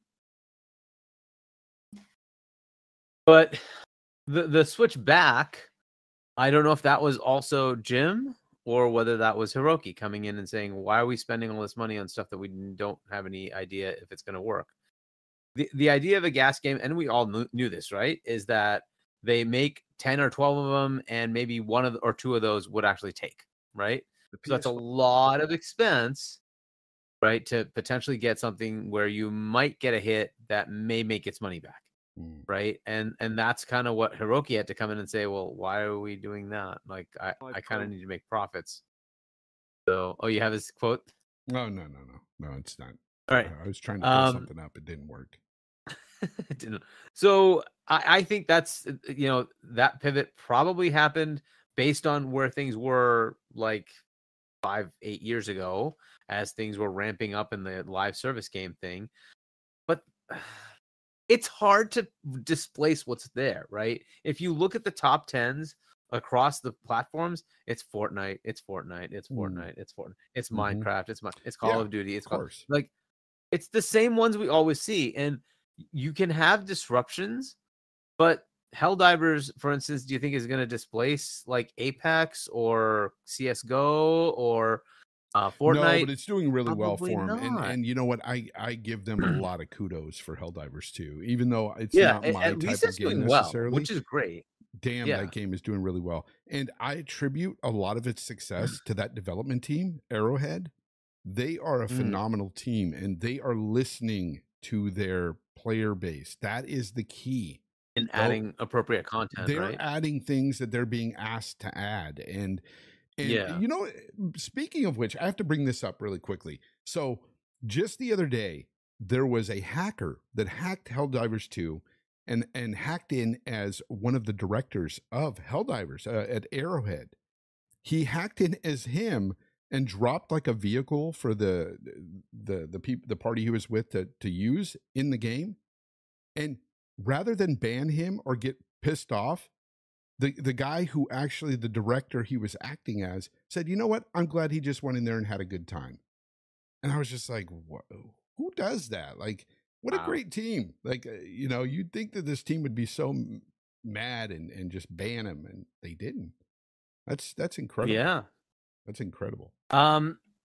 but the the switch back, I don't know if that was also Jim or whether that was Hiroki coming in and saying, why are we spending all this money on stuff that we don't have any idea if it's going to work? The the idea of a gas game, and we all knew, knew this, right, is that they make ten or twelve of them, and maybe one of the, or two of those would actually take, right? So that's a lot of expense, right, to potentially get something where you might get a hit that may make its money back. Mm. Right. And and that's kind of what Hiroki had to come in and say, well, why are we doing that? Like, I, I kind of need to make profits. So, oh, you have his quote? No, no, no, no. No, it's not. All right. I was trying to pull Um, something up. It didn't work. It didn't. So I, I think that's, you know, that pivot probably happened based on where things were like five, eight years ago, as things were ramping up in the live service game thing. But it's hard to displace what's there, right? If you look at the top tens across the platforms, it's Fortnite, it's Fortnite, it's Fortnite, it's Fortnite, it's Mhm. Minecraft, it's it's Call Yeah, of Duty, it's of Call- course. like it's the same ones we always see, and you can have disruptions, but Helldivers, for instance, do you think is going to displace like Apex or C S G O or uh, Fortnite? No, but it's doing really well Probably for them. And not. and you know what? I I give them a lot of kudos for Helldivers too. Even though it's Yeah, not at, my at type least of it's game doing well, necessarily, which is great. damn, Yeah. that game is doing really well. And I attribute a lot of its success to that development team, Arrowhead. They are a Mm. phenomenal team, and they are listening to their player base. That is the key. And They'll- adding appropriate content, they're right? adding things that they're being asked to add. And and Yeah. you know, speaking of which, I have to bring this up really quickly. So just the other day, there was a hacker that hacked Helldivers two and and hacked in as one of the directors of Helldivers uh, at Arrowhead. He hacked in as him and dropped like a vehicle for the the the people the party he was with to to use in the game. And rather than ban him or get pissed off, the the guy who actually the director he was acting as said, "You know what? I'm glad he just went in there and had a good time." And I was just like, "What? Who does that? Like, what Wow. a great team! Like, uh, you know, you'd think that this team would be so m- mad and and just ban him, and they didn't. That's that's incredible. Yeah. That's incredible. Um,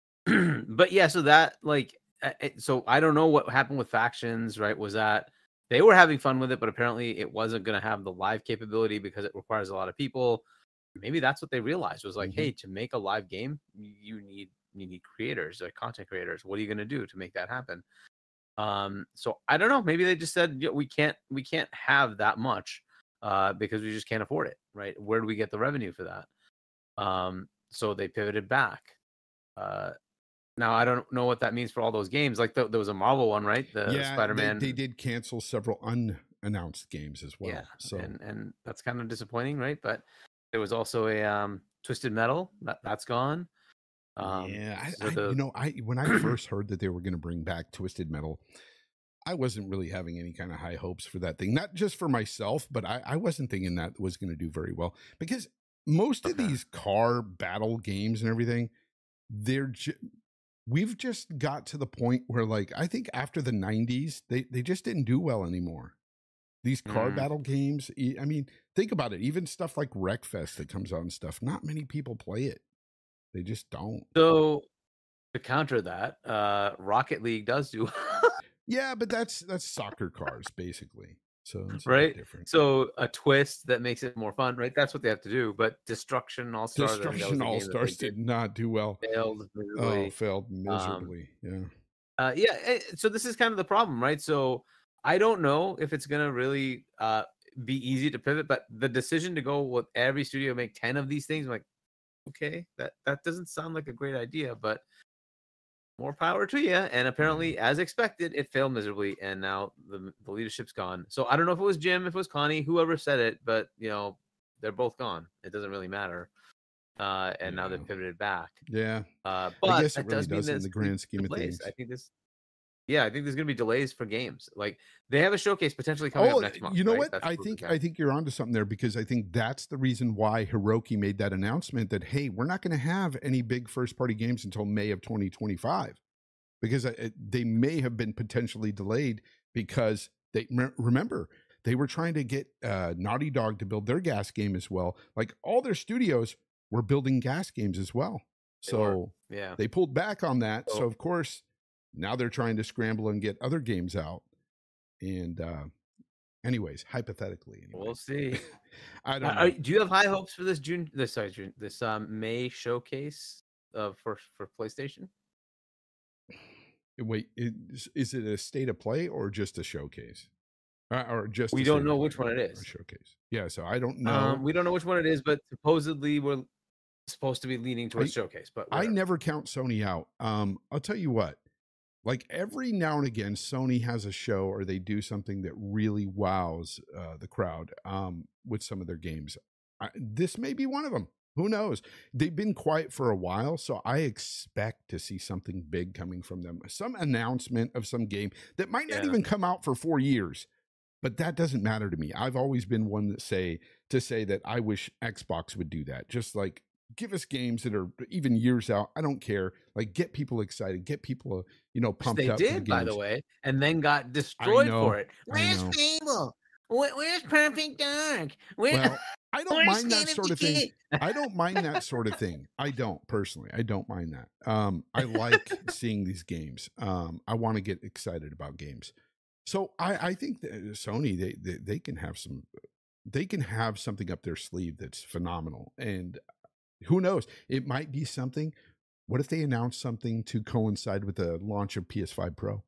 but yeah, so that like, uh, it- so I don't know what happened with factions, right? Was that they were having fun with it, but apparently it wasn't going to have the live capability because it requires a lot of people. Maybe that's what they realized was like, Mhm. hey, to make a live game, you need you need creators, like content creators. What are you going to do to make that happen? Um, so I don't know. Maybe they just said, "Yeah, we can't we can't have that much uh, because we just can't afford it, right? Where do we get the revenue for that?" Um, so they pivoted back. Uh, now I don't know what that means for all those games. Like the, there was a Marvel one, right? The Yeah, Spider-Man. they, they did cancel several unannounced games as well. Yeah, So and and that's kind of disappointing, right? But there was also a um, Twisted Metal that that's gone. Um, yeah, I, so I the- you know, I when I first heard that they were going to bring back Twisted Metal, I wasn't really having any kind of high hopes for that thing. Not just for myself, but I, I wasn't thinking that was going to do very well because most of Okay. these car battle games and everything, they're ju- we've just got to the point where, like, I think after the nineties, they they just didn't do well anymore. These car Mm. battle games, e- I mean, think about it. Even stuff like Wreckfest that comes out and stuff, not many people play it. They just don't. so to counter that, uh, Rocket League does do Yeah, but that's that's soccer cars basically. So it's a right. bit different. So a twist that makes it more fun, right? That's what they have to do. But Destruction All Stars, Destruction All Stars did not do well. failed Oh, miserably. failed miserably. yeah. Uh, yeah, eh, so this is kind of the problem, right? So I don't know if it's gonna really uh, be easy to pivot, but the decision to go with every studio make ten of these things, I'm like, okay, that that doesn't sound like a great idea, but more power to you. And apparently, as expected, it failed miserably, and now the the leadership's gone. So I don't know if it was Jim, if it was Connie, whoever said it, but you know, they're both gone. It doesn't really matter. uh, and now Yeah. they've pivoted back. Yeah. Uh, but I guess that it really does mean does in there's the gonna be grand scheme of delays. things. I think this, yeah, I think there's going to be delays for games. Like they have a showcase potentially coming Oh, up next month. you know right? what? That's I what think we I think you're onto something there, because I think that's the reason why Hiroki made that announcement that, hey, we're not going to have any big first party games until May of twenty twenty-five, because uh, it, they may have been potentially delayed because they me- remember they were trying to get uh, Naughty Dog to build their gas game as well. Like all their studios were building gas games as well, They were. so yeah. they pulled back on that. So- So of course now they're trying to scramble and get other games out. And uh, anyways, hypothetically, anyway. We'll see. I don't Are- know. do you have high hopes for this June? This sorry, June. This um May showcase of for for PlayStation? Wait, is, is it a state of play or just a showcase? Uh, or just We a don't state of know play which one it or is. a showcase? Yeah, so I don't know. Um, we don't know which one it is, but supposedly we're supposed to be leaning towards I- showcase. But I whatever. never count Sony out. Um, I'll tell you what. Like every now and again, Sony has a show or they do something that really wows uh, the crowd um, with some of their games. I, this may be one of them. Who knows? They've been quiet for a while, so I expect to see something big coming from them. Some announcement of some game that might not Yeah. even come out for four years. But that doesn't matter to me. I've always been one that say to say that I wish Xbox would do that. Just like give us games that are even years out. I don't care. Like get people excited, get people, uh, you know, Which pumped they up. for the did, by the games. way, and then got destroyed know, for it. I Where's know. Fable? Where, where's Perfect Dark? Where, Well, I don't where's mind that State of sort of thing. Decay? I don't mind that sort of thing. I don't personally. I don't mind that. Um, I like seeing these games. Um, I want to get excited about games. So I, I think that Sony they, they they can have some they can have something up their sleeve that's phenomenal. And who knows? It might be something. What if they announce something to coincide with the launch of P S five Pro?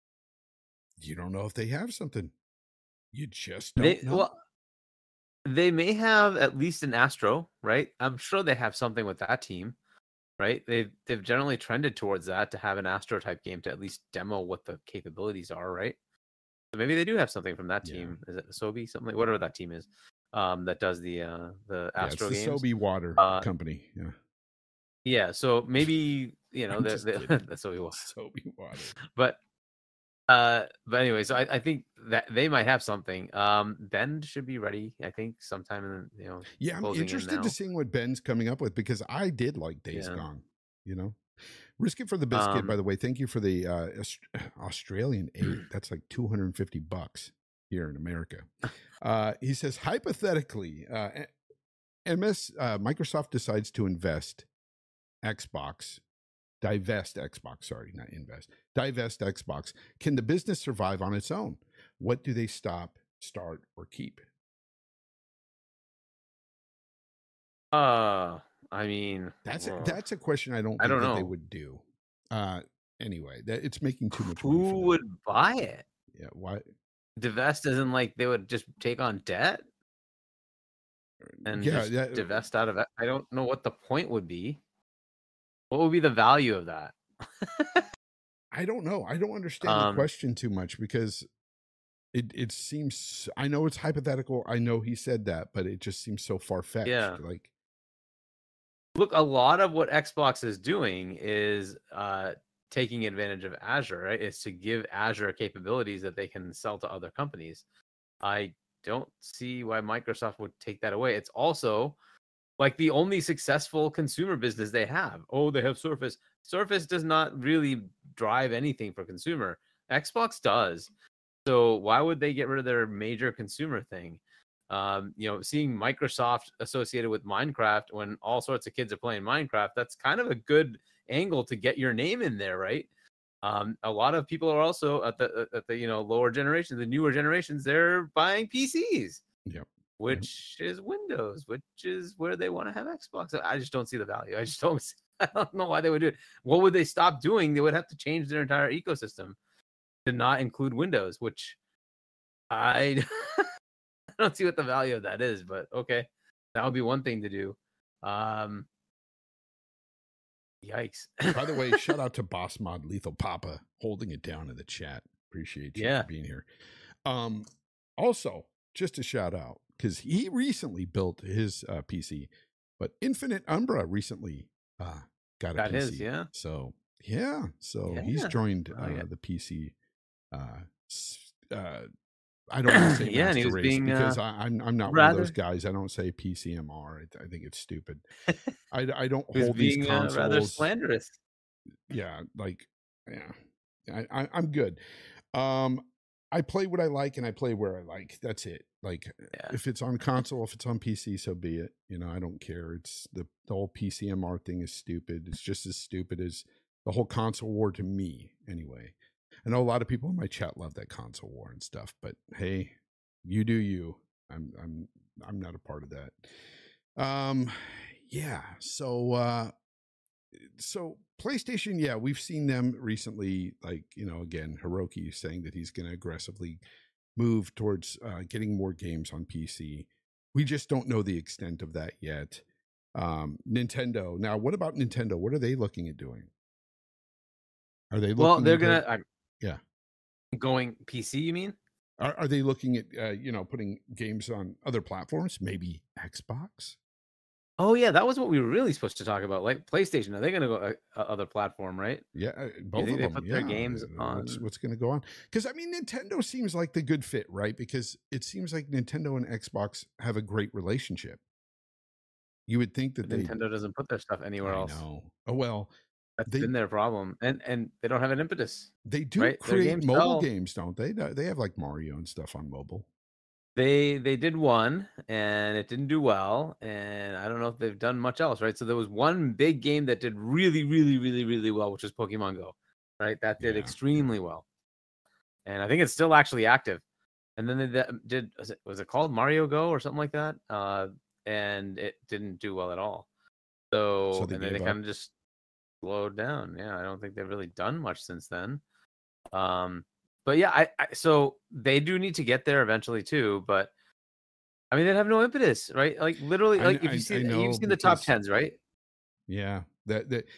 You don't know if they have something. You just don't They, know. well, they may have at least an Astro, right? I'm sure they have something with that team, right? They've they've generally trended towards that to have an Astro type game to at least demo what the capabilities are, right? So maybe they do have something from that Yeah. team. Is it Asobi? Something like whatever that team is, um, that does the uh the Yeah, it's Astro the games. Sobe Water Uh, Company. Yeah. Yeah, so maybe you know I'm the, just the, kidding. that's what we want. Sobe Water. But uh, but anyway, so I, I think that they might have something. Um, Ben should be ready. I think sometime in the, you know. Yeah, I'm closing in interested now. to seeing what Ben's coming up with, because I did like Days Yeah. Gone. You know, Risk It for the Biscuit. Um, By the way, thank you for the uh, Aust- Australian aid. That's like two hundred fifty bucks here in America. Uh, he says hypothetically, uh, M S uh, Microsoft decides to invest Xbox, divest Xbox. Sorry, not invest. Divest Xbox. Can the business survive on its own? What do they stop, start, or keep? Uh, I mean, That's a, well, that's a question I don't think I don't that they know. would do. Uh, anyway, that it's making too much money. who for them. would buy it? Yeah, why? Divest isn't like they would just take on debt and yeah, just that, divest out of it. I don't know what the point would be. What would be the value of that? I don't know. I don't understand Um, the question too much, because it it seems. I know it's hypothetical. I know he said that, but it just seems so far fetched. Yeah. Like, Look, a lot of what Xbox is doing is uh, taking advantage of Azure, right? Is to give Azure capabilities that they can sell to other companies. I don't see why Microsoft would take that away. It's also like the only successful consumer business they have. Oh, they have Surface. Surface does not really drive anything for consumer. Xbox does. So why would they get rid of their major consumer thing? Um, you know, seeing Microsoft associated with Minecraft when all sorts of kids are playing Minecraft, that's kind of a good angle to get your name in there, right? Um, a lot of people are also at the at the you know lower generations, the newer generations, they're buying P Cs. Yep. Which is Windows, which is where they want to have Xbox. I just don't see the value. I just don't. See, I don't know why they would do it. What would they stop doing? They would have to change their entire ecosystem to not include Windows, which I. I don't see what the value of that is, but okay, that would be one thing to do. Um, yikes! By the way, shout out to Boss Mod Lethal Papa holding it down in the chat. Appreciate you Yeah. for being here. Um, also, just a shout out, because he recently built his uh, P C But Infinite Umbra recently uh, got a Got P C. his, yeah. So yeah, so he's Yeah. joined Oh, uh, yeah. the P C. Uh, s- uh, I don't want to say Yeah, and he master was race being, because uh, I, I'm I'm not one of those rather guys. I don't say P C M R. I, I think it's stupid. I, I don't he was hold these being uh, rather consoles. slanderous. Yeah, like yeah, I, I I'm good. Um, I play what I like and I play where I like. That's it. Like Yeah. if it's on console, if it's on P C, so be it. You know, I don't care. It's the the whole P C M R thing is stupid. It's just as stupid as the whole console war to me, anyway. I know a lot of people in my chat love that console war and stuff, but hey, you do you. I'm I'm I'm not a part of that. Um, yeah. So uh, so PlayStation, yeah, we've seen them recently. Like you know, again, Hiroki saying that he's going to aggressively move towards uh, getting more games on P C. We just don't know the extent of that yet. Um, Nintendo. Now, what about Nintendo? What are they looking at doing? Are they looking? Well, they're into, gonna uh, yeah. going P C. You mean? Are, are they looking at uh, you know putting games on other platforms? Maybe Xbox. Oh yeah, that was what we were really supposed to talk about. Like PlayStation, are they going to go uh, other platform, right? Yeah, uh, both think of they them. put Yeah, their games Uh, what's on- what's going to go on? Because I mean, Nintendo seems like the good fit, right? Because it seems like Nintendo and Xbox have a great relationship. You would think that But they. Nintendo doesn't put their stuff anywhere I else. know. Oh well, That's they been their problem, and and they don't have an impetus. they do right? Their create games mobile sell. games, don't they? They have like Mario and stuff on mobile. They they did one, and it didn't do well, and I don't know if they've done much else, right? So there was one big game that did really, really, really, really well, which was Pokemon Go, right? That did Yeah, extremely well, and I think it's still actually active. And then they did- did was it, was it called Mario Go or something like that? Uh, and it didn't do well at all. So, So they and then they gave kind up. of just slowed down. Yeah, I don't think they've really done much since then. Um, but yeah, I, I so they do need to get there eventually too. But I mean, they have no impetus, right? Like literally, I like kn- if you I- see, I know you've seen the top because- tens, right? Yeah, that that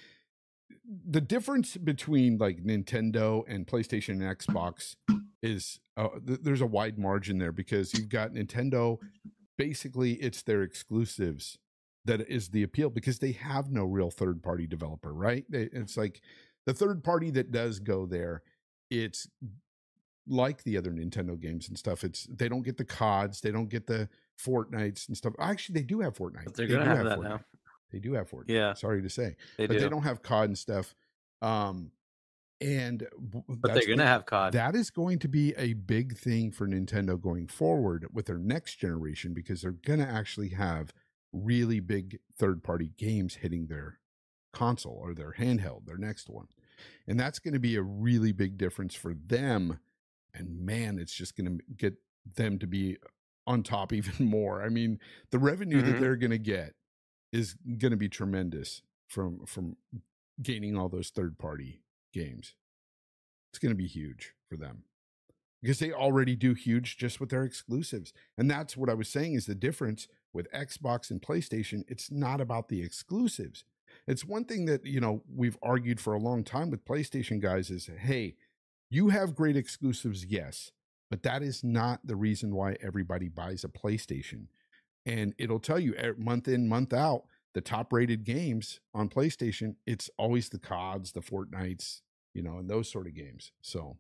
the difference between like Nintendo and PlayStation and Xbox is uh, th- there's a wide margin there because you've got Nintendo. Basically, it's their exclusives that is the appeal because they have no real third party developer, right? They, it's like the third party that does go there. It's like the other Nintendo games and stuff. It's they don't get the C O Ds, they don't get the Fortnites and stuff. Actually, they do have Fortnite. But they're They gonna do have have that Fortnite. now. They do have Fortnite. Yeah. Sorry to say, They but do. they don't have C O D and stuff. Um, and w- But that's they're gonna going- have C O D. That is going to be a big thing for Nintendo going forward with their next generation because they're going to actually have really big third-party games hitting their console or their handheld, their next one, and that's going to be a really big difference for them. And man, it's just going to get them to be on top even more. I mean, the revenue that Mhm. they're going to get is going to be tremendous from from gaining all those third party games. It's going to be huge for them because they already do huge just with their exclusives. And that's what I was saying is the difference with Xbox and PlayStation. It's not about the exclusives. It's one thing that, you know, we've argued for a long time with PlayStation guys is, hey, you have great exclusives, yes, but that is not the reason why everybody buys a PlayStation. And it'll tell you eh, month in, month out, the top rated games on PlayStation, it's always the C O Ds, the Fortnites, you know, and those sort of games. So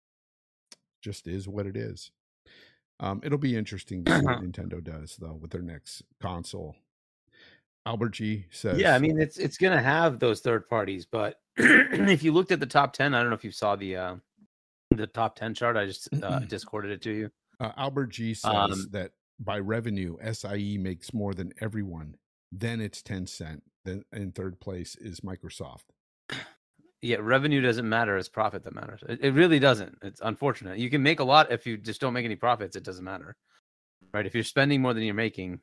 just is what it is. Um, it'll be interesting to see what Nintendo does though with their next console. Albert G says, Yeah, I mean it's it's gonna have those third parties, but if you looked at the top ten, I don't know if you saw the uh, the top ten chart. I just uh, discorded it to you. uh, Albert G says Um, that by revenue, S I E makes more than everyone. Then it's Tencent. Then in third place is Microsoft. Yeah, revenue doesn't matter; it's profit that matters. It, it really doesn't. It's unfortunate. You can make a lot if you just don't make any profits. It doesn't matter, right? If you're spending more than you're making,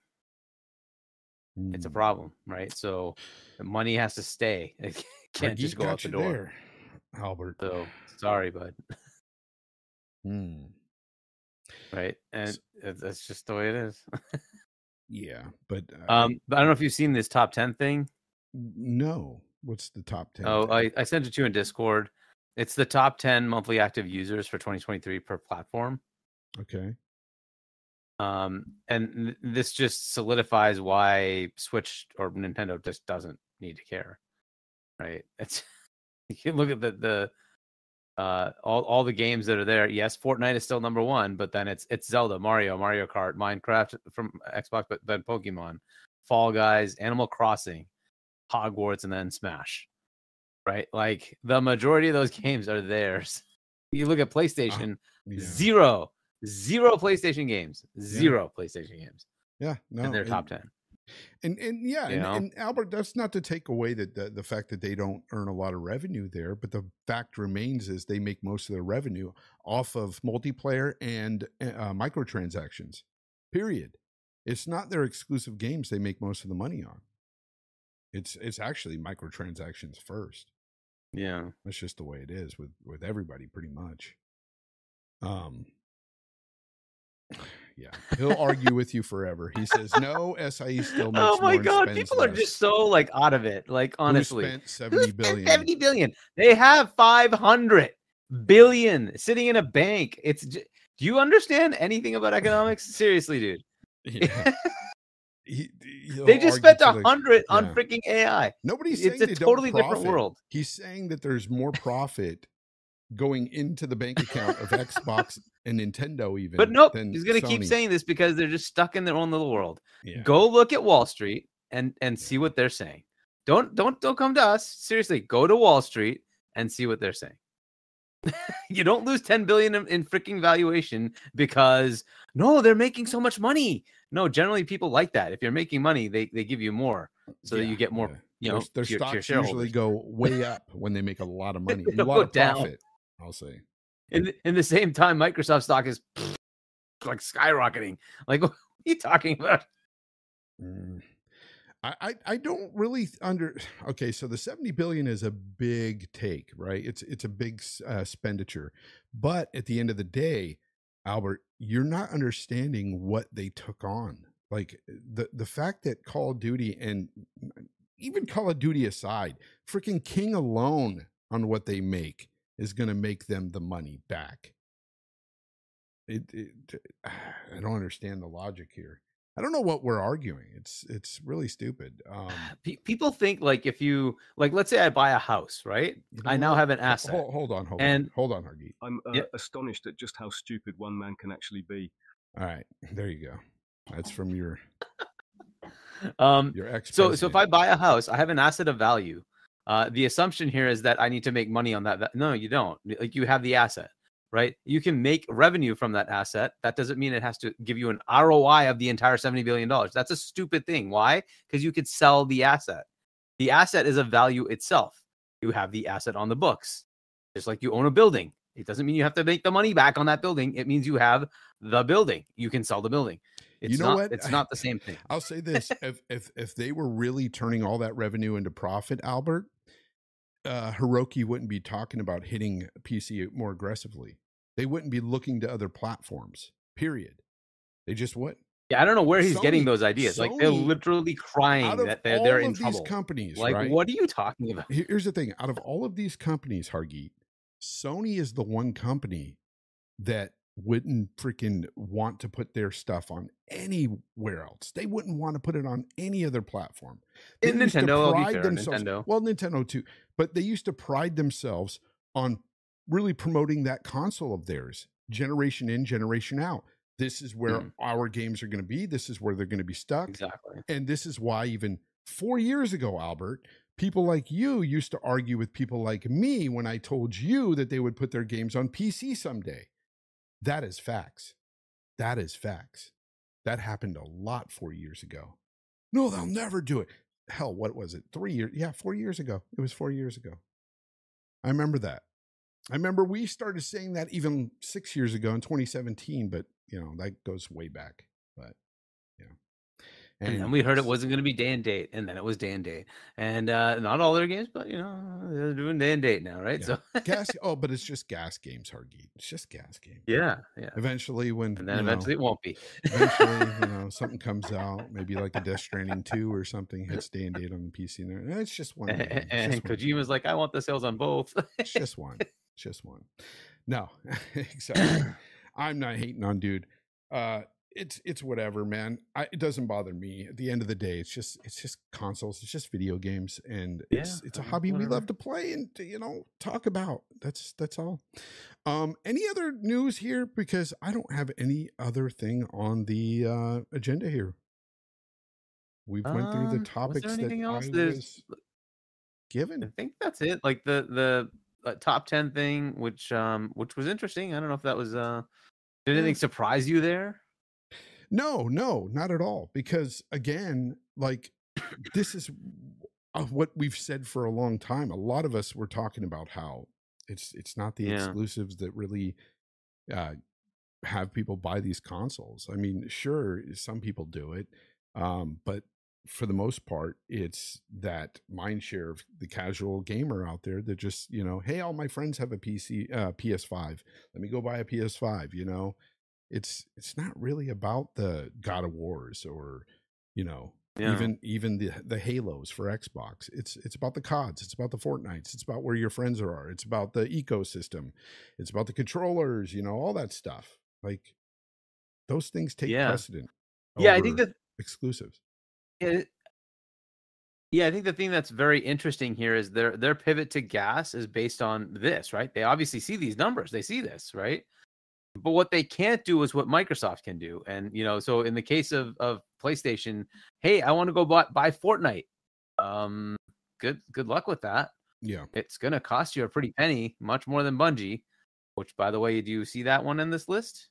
it's a Mm. problem, right? So the money has to stay. It can't Margit just go got out the you door. there, Albert. So sorry, bud. Hmm. Right, and S- it- that's just the way it is. Yeah, but uh, Um, but I don't know if you've seen this top ten thing. no. What's the top ten? Oh, thing? I, I sent it to you in Discord. It's the top ten monthly active users for twenty twenty-three per platform. Okay. Um, and th- this just solidifies why Switch or Nintendo just doesn't need to care, right? It's you can look at the the uh all, all the games that are there. Yes, Fortnite is still number one, but then it's it's Zelda, Mario, Mario Kart, Minecraft from Xbox, but then Pokemon, Fall Guys, Animal Crossing, Hogwarts, and then Smash. Right? Like the majority of those games are theirs. You look at PlayStation, Uh, yeah. zero, zero PlayStation games, zero yeah. PlayStation games. Yeah, no, in their and, top ten. And and yeah, and, know? and Albert, that's not to take away that the, the fact that they don't earn a lot of revenue there, but the fact remains is they make most of their revenue off of multiplayer and uh, microtransactions. Period. It's not their exclusive games they make most of the money on. It's it's actually microtransactions first. Yeah, that's just the way it is with with everybody, pretty much. Um. Yeah, he'll argue with you forever. He says no. S I E still makes. Oh my more god, people less. are just so like out of it. Like honestly, Who spent seventy billion? seventy billion. They have five hundred billion sitting in a bank. It's. Just, do you understand anything about economics? Seriously, dude. Yeah. He, they just spent a hundred yeah. on freaking A I. Nobody's it's saying a they totally don't different world. He's saying that there's more profit going into the bank account of Xbox and Nintendo, even. But nope, he's going to keep saying this because they're just stuck in their own little world. Yeah. Go look at Wall Street and and see what they're saying. Don't don't don't come to us. Seriously, go to Wall Street and see what they're saying. You don't lose ten billion in, in freaking valuation because no, they're making so much money. No, generally people like that. If you're making money, they, they give you more so yeah, that you get more. Yeah. You know, their, their to stocks your, to usually go way up when they make a lot of money, a lot go of down. profit. I'll say. In the, in the same time, Microsoft stock is pff, like skyrocketing. Like, what are you talking about? Mm. I, I I don't really under. Okay, so the seventy billion is a big take, right? It's it's a big uh, expenditure, but at the end of the day, Albert, you're not understanding what they took on. Like the the fact that Call of Duty, and even Call of Duty aside, freaking King alone on what they make is going to make them the money back. It, it I don't understand the logic here. I don't know what we're arguing. It's it's really stupid. Um, People think like if you like, let's say I buy a house, right? You know I now what? have an asset. Hold, hold on, hold and, on, hold on, Hargeet. I'm uh, yep. astonished at just how stupid one man can actually be. All right, there you go. That's from your um your ex. So so if I buy a house, I have an asset of value. Uh, the assumption here is that I need to make money on that. No, you don't. Like you have the asset. Right? You can make revenue from that asset. That doesn't mean it has to give you an R O I of the entire seventy billion dollars. That's a stupid thing. Why? Because you could sell the asset. The asset is a value itself. You have the asset on the books. Just like you own a building. It doesn't mean you have to make the money back on that building. It means you have the building. You can sell the building. It's you know not, what? It's not the same thing. I'll say this. if, if, if they were really turning all that revenue into profit, Albert, uh, Hiroki wouldn't be talking about hitting P C more aggressively. They wouldn't be looking to other platforms, period. They just wouldn't. Yeah, I don't know where he's Sony, getting those ideas. Sony, like they're literally crying that they're, they're in trouble. These companies, like, right? What are you talking about? Here's the thing. Out of all of these companies, Hargeet, Sony is the one company that wouldn't freaking want to put their stuff on anywhere else. They wouldn't want to put it on any other platform. They In Nintendo, pride be fair, themselves, Nintendo. Well, Nintendo too, but they used to pride themselves on really promoting that console of theirs, generation in, generation out. This is where mm. our games are going to be. This is where they're going to be stuck. Exactly. And this is why even four years ago, Albert, people like you used to argue with people like me when I told you that they would put their games on P C someday. That is facts. That is facts. That happened a lot four years ago. No, they'll never do it. Hell, what was it? Three years? Yeah, four years ago. It was four years ago. I remember that. I remember we started saying that even six years ago in twenty seventeen, but you know, that goes way back. But yeah. And, and then we heard it wasn't going to be day and date, and then it was day and date. And uh, not all their games, but you know, they're doing day and date now, right? Yeah. So gas. Oh, but it's just gas games, Hargeet. It's just gas games. Yeah, yeah. Eventually, when and then you eventually know, it won't be. Eventually, you know, something comes out, maybe like a Death Stranding two or something, hits day and date on the P C. There, it's just one. And, it's and just Kojima's one. Like, I want the sales on both. It's just one. It's just one. No, exactly. I'm not hating on dude. Uh, it's it's whatever, man. I, it doesn't bother me. At the end of the day, it's just it's just consoles. It's just video games, and Yeah, it's it's a uh, hobby we whatever. love to play and to, you know, talk about. That's that's all. Um, any other news here? Because I don't have any other thing on the uh, agenda here. We've went through the Um, was topics there that anything else? I There's, was I given. think that's it. Like the the uh, top ten thing, which um, which was interesting. I don't know if that was uh, did Yeah. anything surprise you there? No, no, not at all. Because again, like this is uh, what we've said for a long time. A lot of us were talking about how it's it's not the Yeah. exclusives that really uh, have people buy these consoles. I mean, sure, some people do it, um, but for the most part, it's that mind share of the casual gamer out there that just, you know, hey, all my friends have a P C, uh, P S five. Let me go buy a P S five. You know, it's it's not really about the God of Wars or, you know, Yeah. even even the the Halos for Xbox. It's it's about the C O Ds. It's about the Fortnites. It's about where your friends are. It's about the ecosystem. It's about the controllers. You know, all that stuff. Like those things take Yeah. precedent. Yeah, I think over that exclusives. it, yeah, I think the thing that's very interesting here is their their pivot to gas is based on this, right? They obviously see these numbers, they see this, right? But what they can't do is what Microsoft can do. And you know, so in the case of of PlayStation, hey, I want to go buy, buy Fortnite. Um, good good luck with that. Yeah. It's gonna cost you a pretty penny, much more than Bungie. Which, by the way, do you see that one in this list?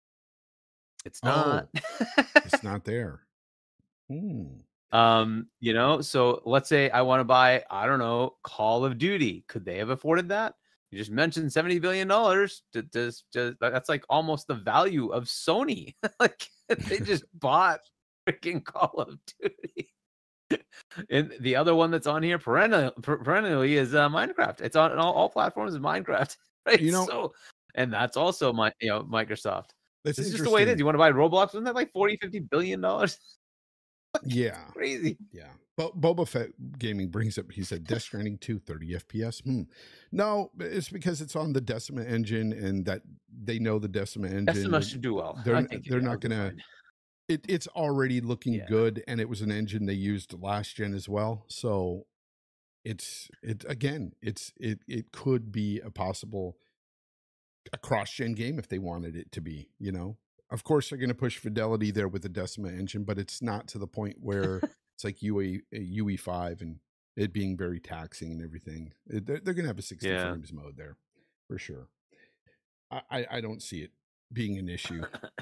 It's not. It's not there. Hmm. Um, you know, so let's say I want to buy, I don't know, Call of Duty. Could they have afforded that? You just mentioned seventy billion dollars. Does, does that's like almost the value of Sony. Like they just bought freaking Call of Duty. And the other one that's on here perennial, per- perennially is uh, Minecraft. It's on all, all platforms is Minecraft. Right. You know- so, and that's also my, you know, Microsoft. That's This is just the way it is. interesting. You want to buy Roblox? Isn't that like forty, fifty billion dollars? Yeah. Crazy. Yeah. Bo- Boba Fett Gaming brings up, he said, Death Stranding two, thirty F P S. Hmm. No, it's because it's on the Decima engine and that they know the Decima engine. Decima should do well. They're, I think they're it'll not be going to, fine. it, it's already looking Yeah. good. And it was an engine they used last gen as well. So it's, it again, it's, it, it could be a possible, a cross gen game if they wanted it to be, you know. Of course, they're going to push fidelity there with the Decima engine, but it's not to the point where it's like U E U E five and it being very taxing and everything. It- They're, they're going to have a sixty Yeah. frames mode there for sure. I, I, I don't see it being an issue.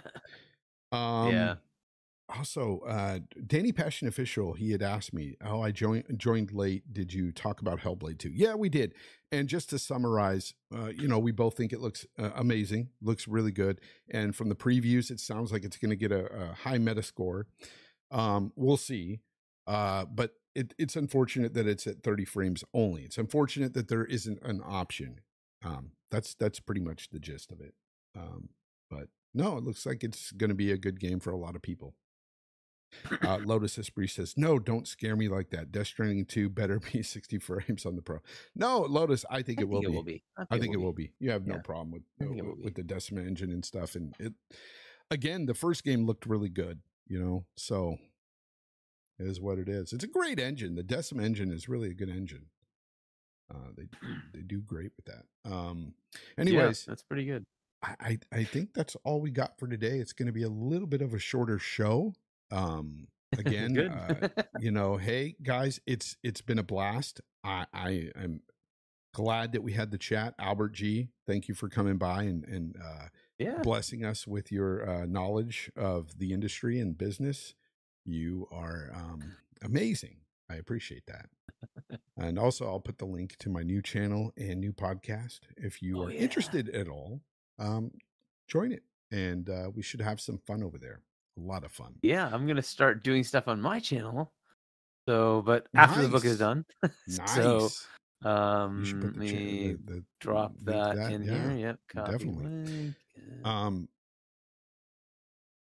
Um, Yeah. Also, uh, Danny Passion Official, he had asked me, oh, I joined joined late. Did you talk about Hellblade two? Yeah, we did. And just to summarize, uh, you know, we both think it looks uh, amazing, looks really good. And from the previews, it sounds like it's going to get a, a high meta score. Um, we'll see. Uh, but it, it's unfortunate that it's at thirty frames only. It's unfortunate that there isn't an option. Um, that's that's pretty much the gist of it. Um, but no, it looks like it's going to be a good game for a lot of people. Uh, Lotus Esprit says, no, don't scare me like that. Death Stranding two better be sixty frames on the Pro. No, Lotus, I think I it will think it be. will be. I think it will be. You have no Yeah. problem with I think it uh, will with be. the Decima engine and stuff. And it, again, the first game looked really good, you know, so it is what it is. It's a great engine. The Decima engine is really a good engine. Uh, they they do great with that. Um, anyways, Yeah, that's pretty good. I, I I think that's all we got for today. It's going to be a little bit of a shorter show. Um, again, Good. uh, you know, hey guys, it's it's been a blast. I I am glad that we had the chat. Albert G, thank you for coming by and and uh, Yeah. blessing us with your uh, knowledge of the industry and business. You are um, amazing. I appreciate that. And also, I'll put the link to my new channel and new podcast. If you Oh, are yeah. interested at all, um, join it. And uh, we should have some fun over there. A lot of fun. Yeah, I'm gonna start doing stuff on my channel. So, but after the book is Nice. done. Nice. So, You um, should put let the, cha- me the, the drop link to that, that. in Yeah, here. Yep, copy definitely. link. uh, Um,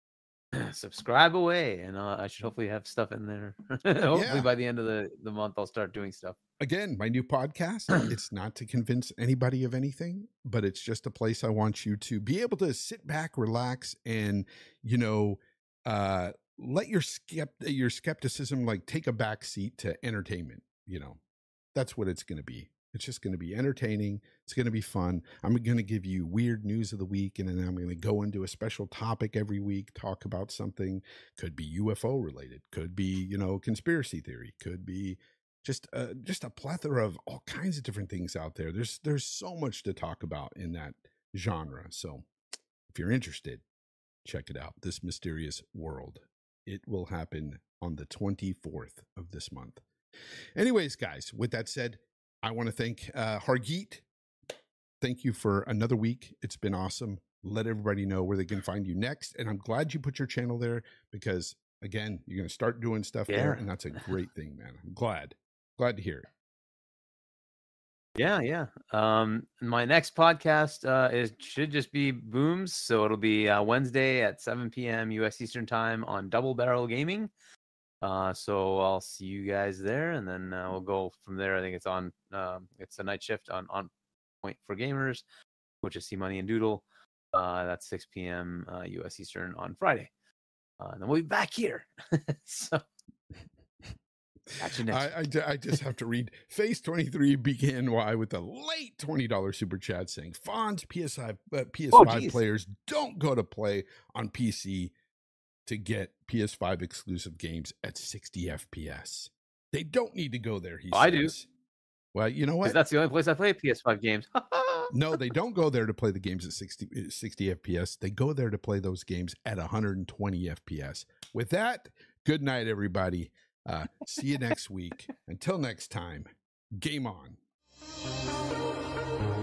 subscribe away, and uh, I should hopefully have stuff in there. Hopefully Yeah. by the end of the, the month, I'll start doing stuff. Again, my new podcast, it's not to convince anybody of anything, but it's just a place I want you to be able to sit back, relax, and, you know, uh, let your skept- your skepticism like take a back seat to entertainment. You know, that's what it's going to be. It's just going to be entertaining. It's going to be fun. I'm going to give you weird news of the week, and then I'm going to go into a special topic every week, talk about something. Could be U F O related, could be, you know, conspiracy theory, could be just uh, just a plethora of all kinds of different things out there. There's there's so much to talk about in that genre. So if you're interested, check it out. This Mysterious World. It will happen on the twenty-fourth of this month. Anyways, guys, with that said, I want to thank uh, Hargeet. Thank you for another week. It's been awesome. Let everybody know where they can find you next. And I'm glad you put your channel there because, again, you're going to start doing stuff Yeah. there. And that's a great thing, man. I'm glad. Glad to hear it. Yeah, yeah. Um, my next podcast uh, is should just be Booms, so it'll be uh, Wednesday at seven p.m. U S Eastern Time on Double Barrel Gaming. Uh, so I'll see you guys there, and then uh, we'll go from there. I think it's on. Um, it's a night shift on on Point for Gamers, which is C Money and Doodle. Uh, that's six p.m. Uh, U S Eastern on Friday. Uh, and then we'll be back here. So. Catch you next I, I, ju- I just have to read Phase twenty-three B K N Y with a late twenty dollars super chat saying, Fonz, P S five, uh, P S five Oh, geez. players don't go to play on P C to get P S five exclusive games at sixty F P S. They don't need to go there, he Oh, says. I do. Well, you know 'Cause what? that's the only place I play P S five games. No, they don't go there to play the games at sixty, sixty F P S. They go there to play those games at one hundred twenty F P S. With that, good night, everybody. Uh, see you next week. Until next time, game on.